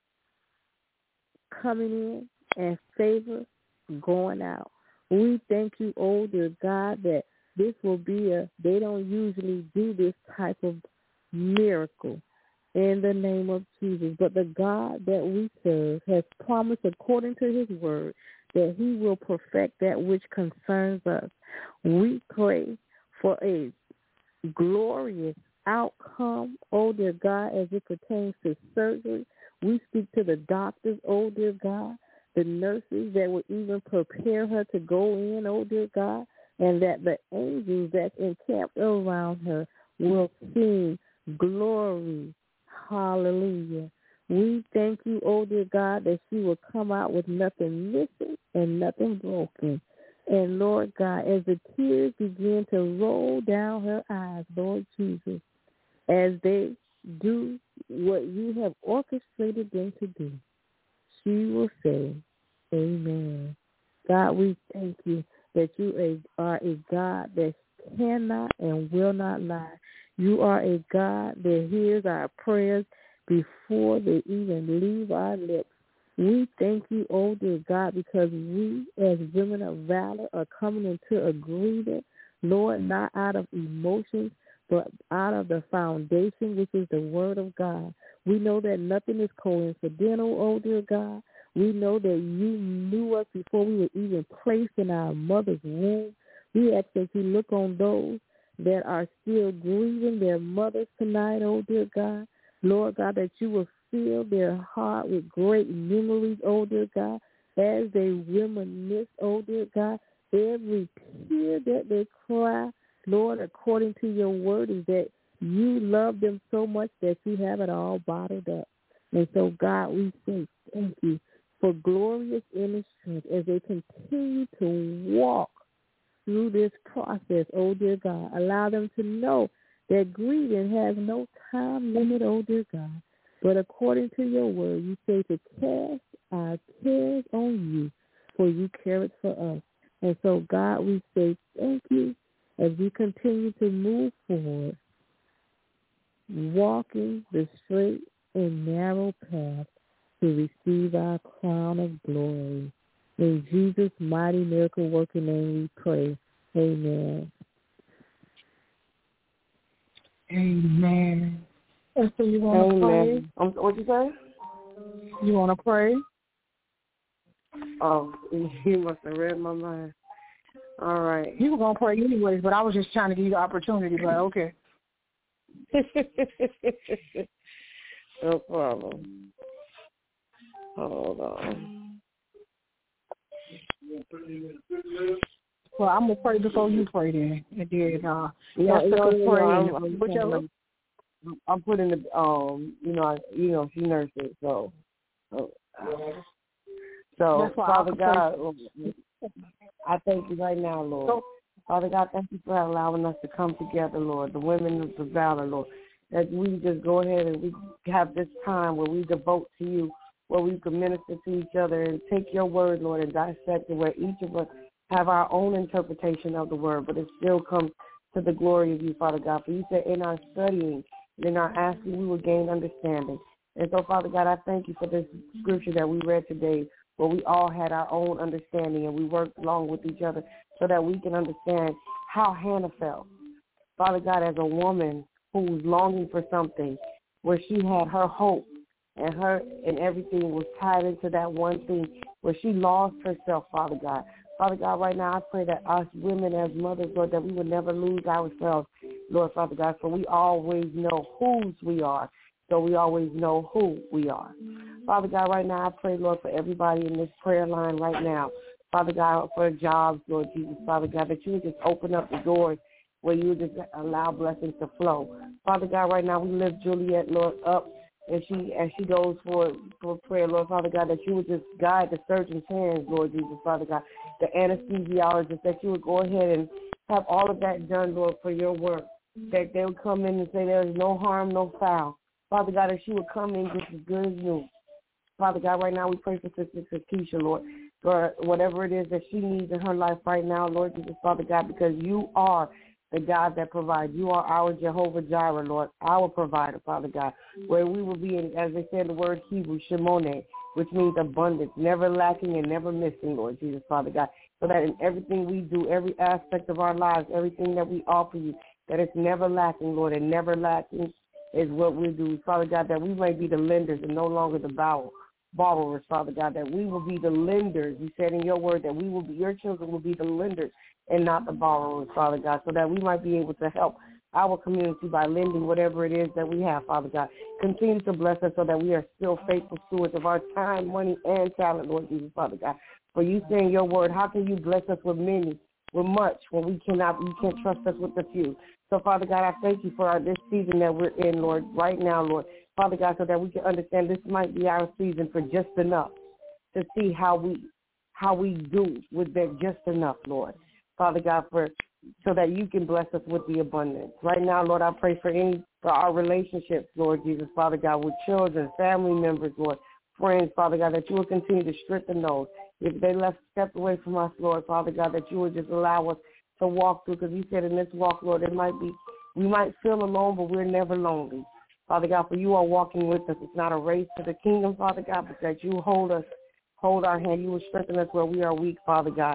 coming in and favor going out. We thank you, oh dear God, that this will be they don't usually do this type of miracle in the name of Jesus. But the God that we serve has promised according to his word that he will perfect that which concerns us. We pray for a glorious outcome, oh dear God, as it pertains to surgery. We speak to the doctors, oh dear God, the nurses that will even prepare her to go in, oh dear God, and that the angels that's encamped around her will sing glory. Hallelujah. We thank you, oh dear God, that she will come out with nothing missing and nothing broken. And Lord God, as the tears begin to roll down her eyes, Lord Jesus, as they do what you have orchestrated them to do, she will say, amen. God, we thank you that you are a God that cannot and will not lie. You are a God that hears our prayers before they even leave our lips. We thank you, oh dear God, because we as women of valor are coming into agreement, Lord, not out of emotions, but out of the foundation, which is the word of God. We know that nothing is coincidental, oh dear God. We know that you knew us before we were even placed in our mother's womb. We ask that you look on those that are still grieving their mothers tonight, oh dear God. Lord God, that you will fill their heart with great memories, oh dear God, as they reminisce, oh dear God, every tear that they cry Lord, according to your word, is that you love them so much that you have it all bottled up. And so, God, we say thank you for glorious inner strength as they continue to walk through this process, oh dear God. Allow them to know that grieving has no time limit, oh dear God. But according to your word, you say to cast our cares on you, for you care it for us. And so, God, we say thank you as we continue to move forward, walking the straight and narrow path to receive our crown of glory. In Jesus' mighty miracle-working name we pray. Amen. Amen. And so you want to pray? What you say? You want to pray? Oh, you must have read my mind. All right. You were going to pray anyways, but I was just trying to give you the opportunity, but okay. No problem. Hold on. Well, I'm going to pray before you pray then. And then, I'm putting the, she nursed it, so Father God, I thank you right now, Lord. Father God, thank you for allowing us to come together, Lord, the women of the valor, Lord, that we just go ahead and we have this time where we devote to you, where we can minister to each other and take your word, Lord, and dissect it, where each of us have our own interpretation of the word, but it still comes to the glory of you, Father God. For you said in our studying and in our asking, we will gain understanding. And so, Father God, I thank you for this scripture that we read today, where we all had our own understanding and we worked along with each other so that we can understand how Hannah felt. Father God, as a woman who was longing for something, where she had her hope and everything was tied into that one thing, where she lost herself, Father God. Father God, right now I pray that us women as mothers, Lord, that we would never lose ourselves, Lord, Father God, for we always know whose we are, so we always know who we are. Father God, right now I pray, Lord, for everybody in this prayer line right now. Father God, for jobs, Lord Jesus, Father God, that you would just open up the doors where you would just allow blessings to flow. Father God, right now we lift Juliet, Lord, up as she goes for prayer, Lord, Father God, that you would just guide the surgeon's hands, Lord Jesus, Father God, the anesthesiologist, that you would go ahead and have all of that done, Lord, for your work, that they would come in and say there is no harm, no foul. Father God, that she would come in just as good as new. Father God, right now we pray for Sister Keisha, Lord, for whatever it is that she needs in her life right now, Lord Jesus, Father God, because you are the God that provides. You are our Jehovah Jireh, Lord, our provider, Father God, where we will be, as they say in the word Hebrew, Shemone, which means abundance, never lacking and never missing, Lord Jesus, Father God, so that in everything we do, every aspect of our lives, everything that we offer you, that it's never lacking, Lord, and never lacking is what we do, Father God, that we may be the lenders and no longer the borrowers, Father God, that we will be the lenders. You said in your word that we will be, your children will be the lenders and not the borrowers, Father God, so that we might be able to help our community by lending whatever it is that we have, Father God. Continue to bless us so that we are still faithful stewards of our time, money, and talent, Lord Jesus, Father God. For you say in your word, how can you bless us with much when you can't trust us with the few? So, Father God, I thank you for this season that we're in, Lord, right now, Lord. Father God, so that we can understand this might be our season for just enough to see how we do with that just enough, Lord. Father God, so that you can bless us with the abundance. Right now, Lord, I pray for our relationships, Lord Jesus, Father God, with children, family members, Lord, friends, Father God, that you will continue to strengthen those. If they stepped away from us, Lord, Father God, that you would just allow us to walk through, because you said in this walk, Lord, we might feel alone, but we're never lonely. Father God, for you are walking with us. It's not a race to the kingdom, Father God, but that you hold our hand. You will strengthen us where we are weak, Father God,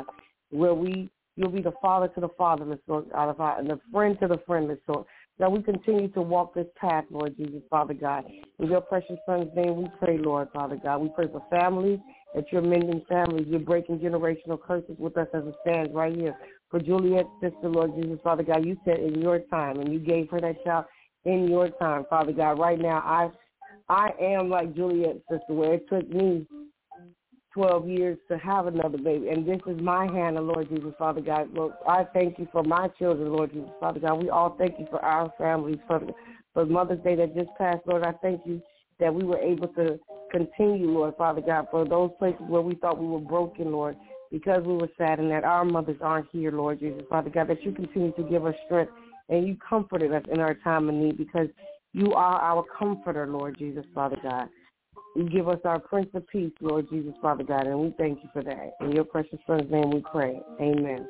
you'll be the father to the fatherless, Lord, and the friend to the friendless, Lord. That we continue to walk this path, Lord Jesus, Father God. In your precious Son's name we pray, Lord, Father God. We pray for families, that you're mending families. You're breaking generational curses with us as it stands right here. For Juliet's sister, Lord Jesus, Father God, you said in your time, and you gave her that child in your time, Father God. Right now, I am like Juliet's sister, where it took me 12 years to have another baby. And this is my Hannah, Lord Jesus, Father God. Lord, I thank you for my children, Lord Jesus, Father God. We all thank you for our families, Father God. For Mother's Day that just passed, Lord, I thank you that we were able to continue, Lord, Father God, for those places where we thought we were broken, Lord, because we were sad and that our mothers aren't here, Lord Jesus, Father God, that you continue to give us strength and you comforted us in our time of need because you are our comforter, Lord Jesus, Father God. You give us our Prince of Peace, Lord Jesus, Father God, and we thank you for that. In your precious Son's name we pray. Amen.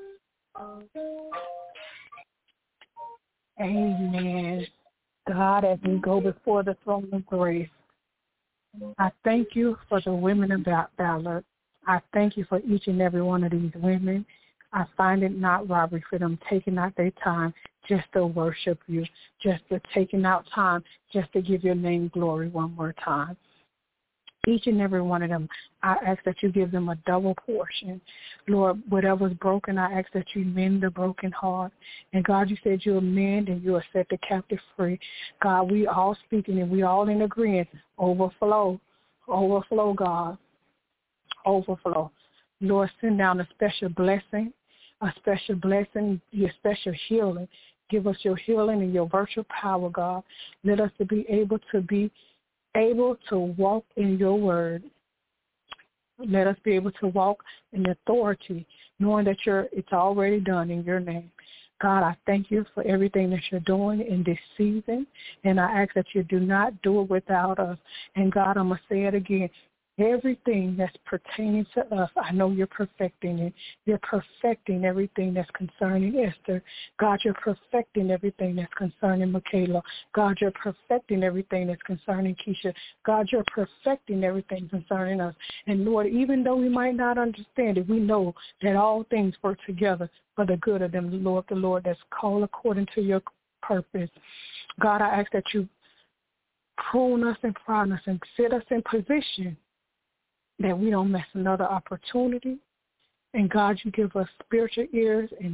Amen. God, as we go before the throne of grace, I thank you for the women of valor. I thank you for each and every one of these women. I find it not robbery for them taking out their time just to worship you, just to taking out time just to give your name glory one more time. Each and every one of them, I ask that you give them a double portion. Lord, whatever's broken, I ask that you mend the broken heart. And God, you said you'll mend and you'll set the captive free. God, we all speaking and we all in agreement. Overflow, God, overflow. Lord, send down a special blessing, your special healing. Give us your healing and your virtual power, God. Let us to be able to walk in your word. Let us be able to walk in authority, knowing that it's already done in your name. God, I thank you for everything that you're doing in this season, and I ask that you do not do it without us. And God, I'm going to say it again. Everything that's pertaining to us, I know you're perfecting it. You're perfecting everything that's concerning Esther. God, you're perfecting everything that's concerning Michaela. God, you're perfecting everything that's concerning Keisha. God, you're perfecting everything concerning us. And Lord, even though we might not understand it, we know that all things work together for the good of them, Lord, the Lord that's called according to your purpose. God, I ask that you prune us and prod us and sit us in position that we don't miss another opportunity. And God, you give us spiritual ears and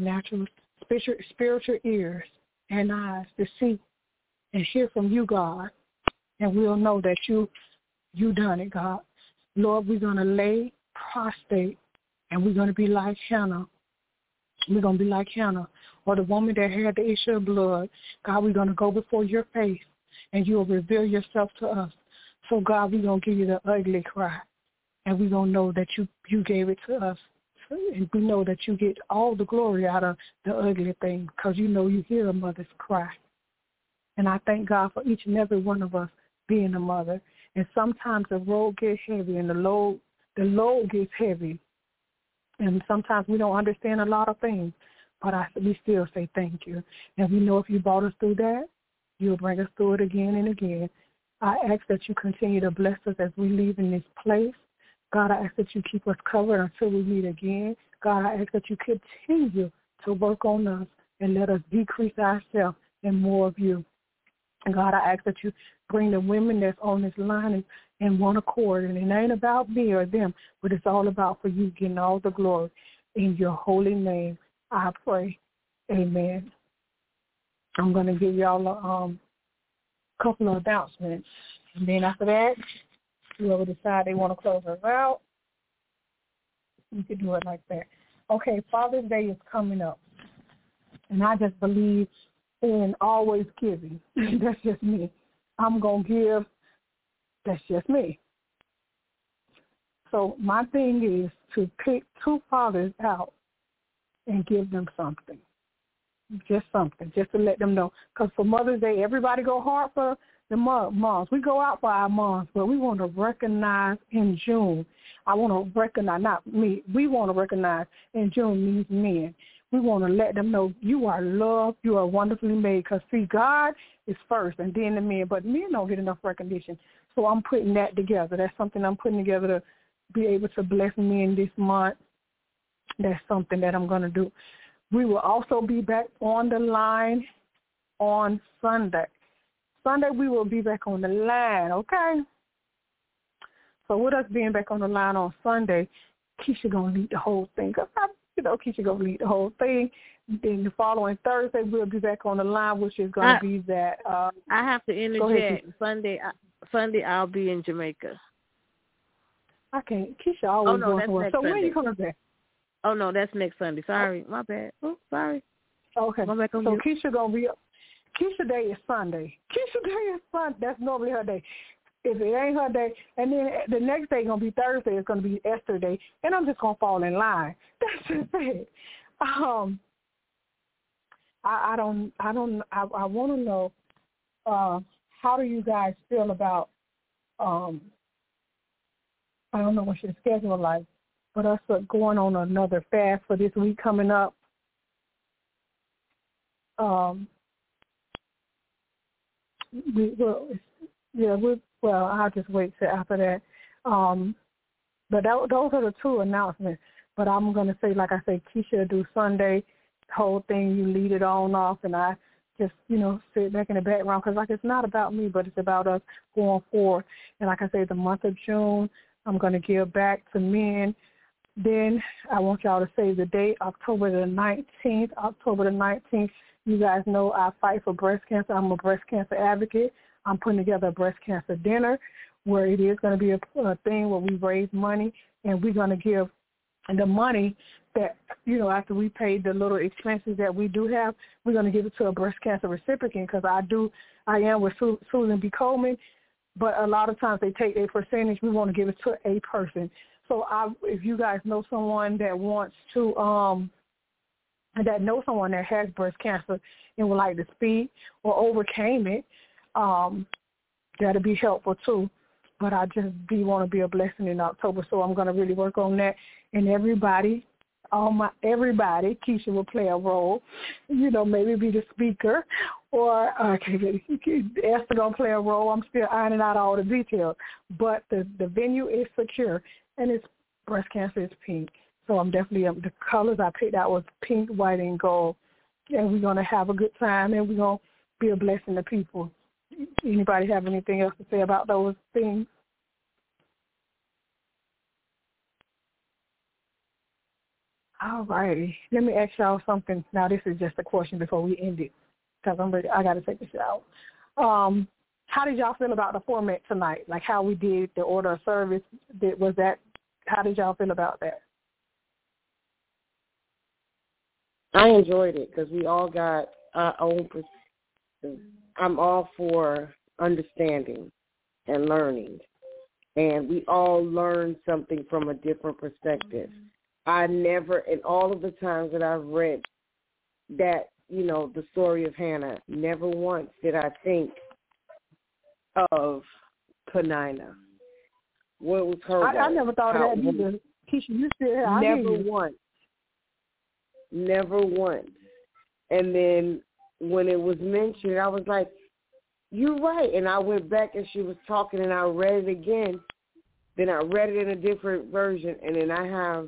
spiritual ears and eyes to see and hear from you, God. And we'll know that you done it, God. Lord, we're going to lay prostrate and we're going to be like Hannah. We're going to be like Hannah or the woman that had the issue of blood. God, we're going to go before your face and you'll reveal yourself to us. So, God, we're going to give you the ugly cry. And we're going to know that you gave it to us. And we know that you get all the glory out of the ugly thing because you know you hear a mother's cry. And I thank God for each and every one of us being a mother. And sometimes the road gets heavy and the load gets heavy. And sometimes we don't understand a lot of things. But we still say thank you. And we know if you brought us through that, you'll bring us through it again and again. I ask that you continue to bless us as we leave in this place. God, I ask that you keep us covered until we meet again. God, I ask that you continue to work on us and let us decrease ourselves and more of you. And God, I ask that you bring the women that's on this line in one accord. And it ain't about me or them, but it's all about for you getting all the glory. In your holy name, I pray. Amen. I'm going to give y'all a couple of announcements. And then after that, whoever decide they want to close us out, you can do it like that. Okay, Father's Day is coming up. And I just believe in always giving. That's just me. I'm going to give. That's just me. So my thing is to pick two fathers out and give them something. Just something, just to let them know. Because for Mother's Day, everybody go hard for the moms. We go out for our moms, but we want to recognize in June. I want to recognize, not me, we want to recognize in June these men. We want to let them know you are loved, you are wonderfully made. Because, see, God is first and then the men, but men don't get enough recognition. So I'm putting that together. That's something I'm putting together to be able to bless men this month. That's something that I'm going to do. We will also be back on the line on Sunday. Sunday we will be back on the line, okay? So with us being back on the line on Sunday, Keisha going to lead the whole thing. Keisha going to lead the whole thing. Then the following Thursday we'll be back on the line, which is going to be that. I have to interject. Sunday I'll be in Jamaica. I can't. Keisha always going somewhere. So when you coming back? Oh, no, that's next Sunday. Sorry. My bad. Oh, sorry. Okay. My bad, so Keisha going to be Keisha Day is Sunday. Keisha Day is Sunday. That's normally her day. If it ain't her day, and then the next day going to be Thursday, it's going to be Esther Day, and I'm just going to fall in line. That's just it. I want to know, how do you guys feel about, I don't know what your schedule is like, but us going on another fast for this week coming up. I'll just wait till after that. But those are the two announcements. But I'm going to say, like I say, Keisha do Sunday, whole thing, you lead it on off, and I just, sit back in the background because, it's not about me, but it's about us going forward. And like I say, the month of June, I'm going to give back to men. Then I want y'all to save the date, October the 19th. October the 19th, you guys know I fight for breast cancer. I'm a breast cancer advocate. I'm putting together a breast cancer dinner where it is going to be a thing where we raise money, and we're going to give the money that, after we pay the little expenses that we do have, we're going to give it to a breast cancer recipient because I am with Susan B. Coleman, but a lot of times they take a percentage. We want to give it to a person. So if you guys know someone that wants to, that knows someone that has breast cancer and would like to speak or overcame it, that'll be helpful too. But I just do want to be a blessing in October, so I'm going to really work on that. And everybody, Keisha will play a role, maybe be the speaker, or Esther going to play a role. I'm still ironing out all the details. But the venue is secure, and it's breast cancer is pink. So I'm definitely, the colors I picked out was pink, white, and gold. And we're going to have a good time, and we're going to be a blessing to people. Anybody have anything else to say about those things? All righty. Let me ask y'all something. Now, this is just a question before we end it, because I got to take this out. How did y'all feel about the format tonight? Like how we did the order of service? How did y'all feel about that? I enjoyed it because we all got our own perspective. I'm all for understanding and learning, and we all learn something from a different perspective. I never, in all of the times that I've read that, the story of Hannah, never once did I think of Peninnah. What was her I never thought of that either. Keisha, you said Never once. And then when it was mentioned, I was like, you're right. And I went back and she was talking and I read it again. Then I read it in a different version. And then I have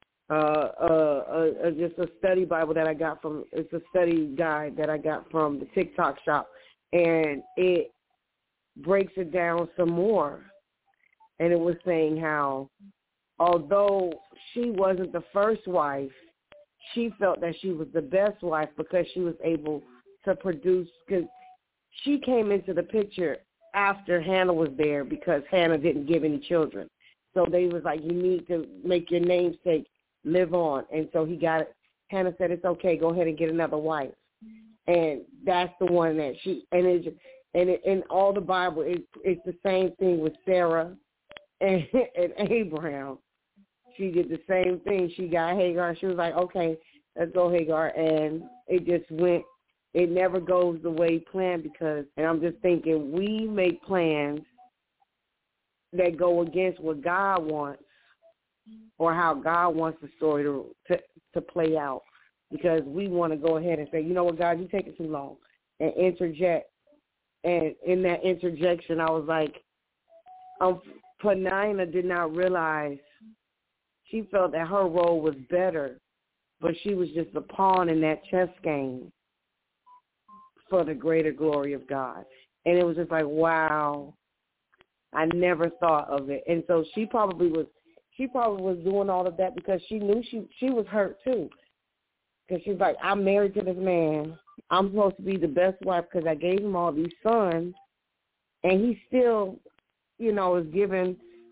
just a study Bible that I got it's a study guide that I got from the TikTok shop. And it breaks it down some more. And it was saying how although she wasn't the first wife, she felt that she was the best wife because she was able to produce, because she came into the picture after Hannah was there because Hannah didn't give any children. So they was like, you need to make your namesake live on. And so Hannah said, it's okay, go ahead and get another wife. And that's the one that in all the Bible, it's the same thing with Sarah and Abraham. She did the same thing. She got Hagar. She was like, okay, let's go, Hagar. And it just went, it never goes the way planned and I'm just thinking we make plans that go against what God wants or how God wants the story to play out, because we want to go ahead and say, you know what, God, you're taking too long, and interject. And in that interjection, I was like, Peninnah did not realize. She felt that her role was better, but she was just a pawn in that chess game for the greater glory of God. And it was just like, wow, I never thought of it. And so she probably was doing all of that because she knew she was hurt too. Because she's like, I'm married to this man. I'm supposed to be the best wife because I gave him all these sons, and he still, is giving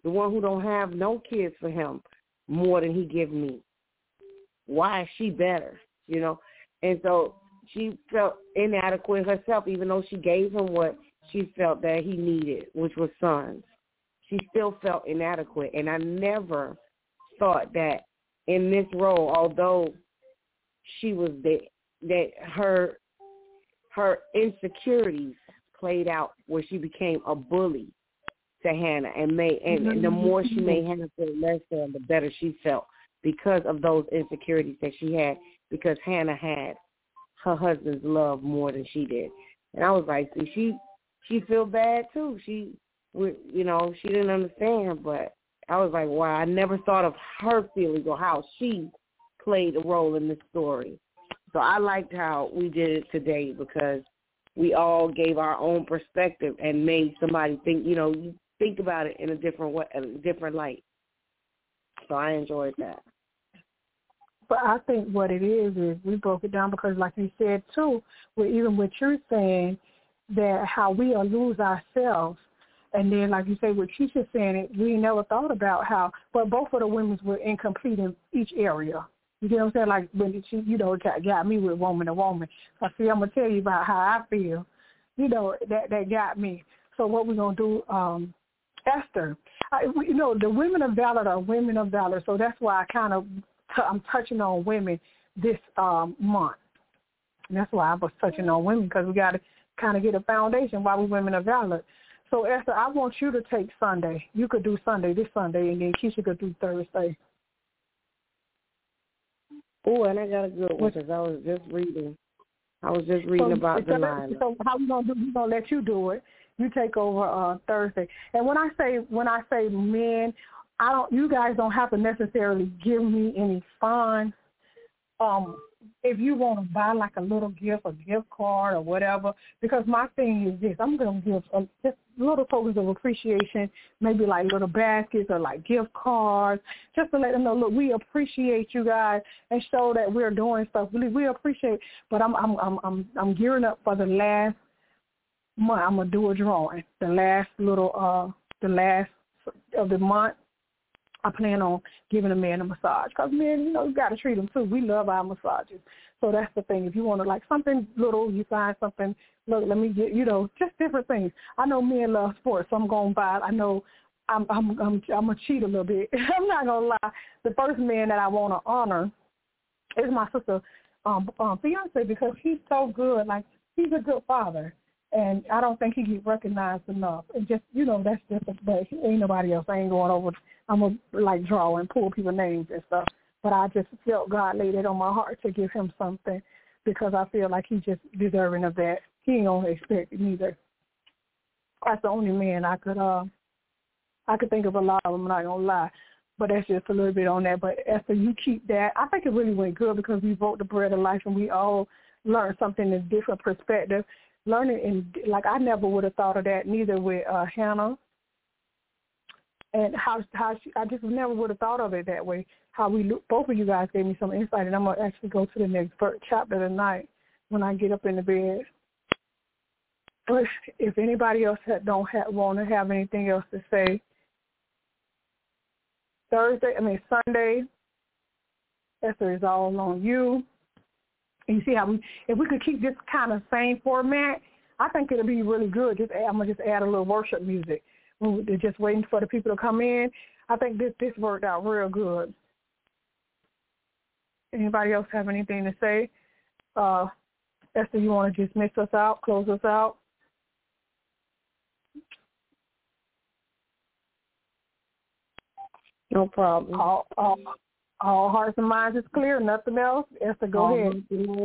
the one who don't have no kids for him, more than he give me. Why is she better? And so she felt inadequate herself, even though she gave him what she felt that he needed, which was sons. She still felt inadequate. And I never thought that in this role, although she was that her insecurities played out where she became a bully to Hannah, and the more she made Hannah feel less than, the better she felt because of those insecurities that she had, because Hannah had her husband's love more than she did. And I was like, see, she feel bad too. She didn't understand, but I was like, wow, I never thought of her feelings or how she played a role in this story. So I liked how we did it today, because we all gave our own perspective and made somebody think, you think about it in a different way, a different light. So I enjoyed that. But I think what it is we broke it down because, like you said, too, even what you're saying, that how we lose ourselves. And then, like you say, what Keisha's saying, we never thought about how, but both of the women were incomplete in each area. You get what I'm saying? Like when she, got me with woman to woman. I see, I'm going to tell you about how I feel, that got me. So what we're going to do, Esther, the women of valor are women of valor. So that's why I'm touching on women this month. And that's why I was touching on women, because we got to kind of get a foundation why we women of valor. So, Esther, I want you to take Sunday. You could do Sunday, this Sunday, and then Keisha could do Thursday. Oh, and I got a good one, because I was just reading about Delilah. So how we going to do? We're going to let you do it. You take over Thursday. And when I say men, you guys don't have to necessarily give me any funds. If you want to buy like a little gift, a gift card or whatever, because my thing is this, I'm going to give just little tokens of appreciation, maybe like little baskets or like gift cards, just to let them know, look, we appreciate you guys, and show that we're doing stuff. We appreciate, but I'm gearing up for the last month. I'm going to do a drawing, the last of the month. I plan on giving a man a massage, because men, you got to treat them too. We love our massages. So that's the thing. If you want to like something little, you find something, look, let me get, just different things. I know men love sports, so I'm going to buy it. I know I'm going to cheat a little bit. I'm not going to lie. The first man that I want to honor is my sister, fiance, because he's so good. Like, he's a good father. And I don't think he gets recognized enough. And just, that's just, but ain't nobody else. I ain't going over, I'm going to, like, draw and pull people's names and stuff. But I just felt God laid it on my heart to give him something, because I feel like he's just deserving of that. He ain't going to expect it neither. That's the only man I could think of a lot of them, I'm not going to lie. But that's just a little bit on that. But Esther, you keep that. I think it really went good, because we broke the bread of life and we all learned something in a different perspective. Learning, like, I never would have thought of that, neither with Hannah, and how she, I just never would have thought of it that way. How both of you guys gave me some insight, and I'm gonna actually go to the next chapter tonight when I get up in the bed. But if anybody else want to have anything else to say, Sunday, Esther, is all on you. And you see how if we could keep this kind of same format, I think it'll be really good. I'm going to just add a little worship music. We're just waiting for the people to come in. I think this worked out real good. Anybody else have anything to say? Esther, you want to just mix us out, close us out? No problem. All hearts and minds is clear. Nothing else. Esther, go ahead.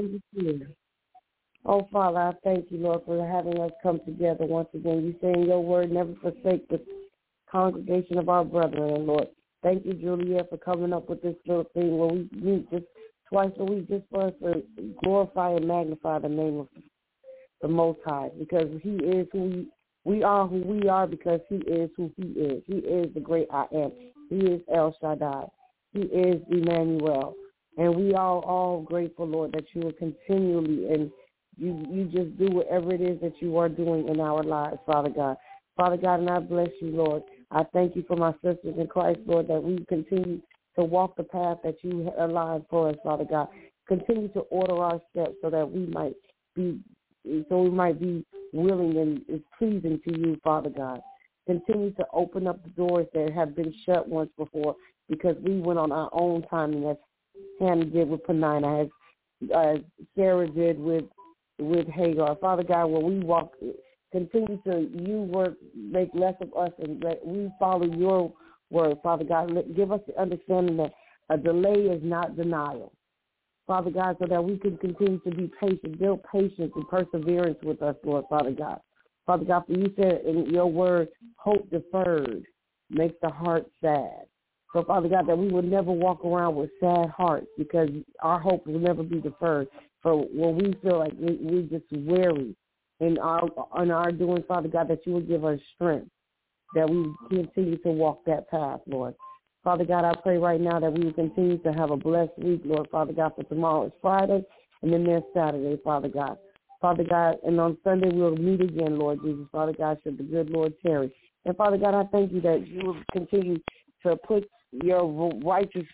Oh, Father, I thank you, Lord, for having us come together once again. You say in your word, never forsake the congregation of our brethren, Lord. Thank you, Juliet, for coming up with this little thing where we meet just twice a week just for us to glorify and magnify the name of the Most High, because he is we are who we are, because he is who he is. He is the great I am. He is El Shaddai. He is Emmanuel. And we are all grateful, Lord, that you will continually and you just do whatever it is that you are doing in our lives, Father God. Father God, and I bless you, Lord, I thank you for my sisters in Christ, Lord, that we continue to walk the path that you aligned for us, Father God. Continue to order our steps so that we might be willing and is pleasing to you, Father God. Continue to open up the doors that have been shut once before because we went on our own timing, as Hannah did with Penina, as Sarah did with Hagar. Father God, when we walk, continue to make less of us and let we follow your word, Father God. Give us the understanding that a delay is not denial, Father God, so that we can continue to be patient, build patience and perseverance with us, Lord, Father God. Father God, for you said in your word, hope deferred makes the heart sad. So, Father God, that we would never walk around with sad hearts because our hope will never be deferred. For when we feel like we're just weary in our doing, Father God, that you would give us strength, that we continue to walk that path, Lord. Father God, I pray right now that we will continue to have a blessed week, Lord, Father God, for tomorrow is Friday, and then there's Saturday, Father God. Father God, and on Sunday we'll meet again, Lord Jesus, Father God, should the good Lord tarry. And Father God, I thank you that you will continue to put your righteous,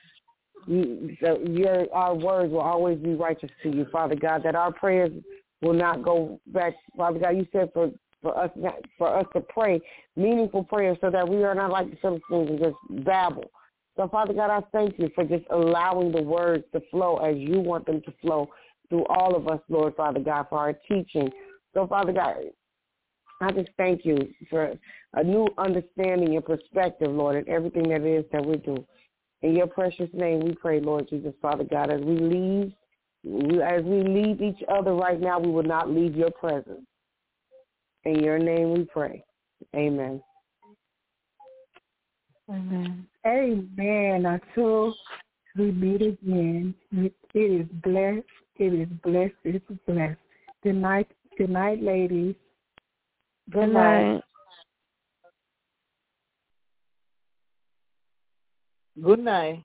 our words will always be righteous to you, Father God, that our prayers will not go back. Father God, you said for us to pray meaningful prayers so that we are not like the Philistines and just babble. So, Father God, I thank you for just allowing the words to flow as you want them to flow through all of us, Lord, Father God, for our teaching. So, Father God, I just thank you for a new understanding and perspective, Lord, in everything that it is that we do. In your precious name we pray, Lord Jesus, Father God, as we leave each other right now, we will not leave your presence. In your name we pray. Amen. Amen. Amen. Until we meet again, it is blessed. It is blessed. It is blessed. Good night. Good night, ladies. Good night. Good night.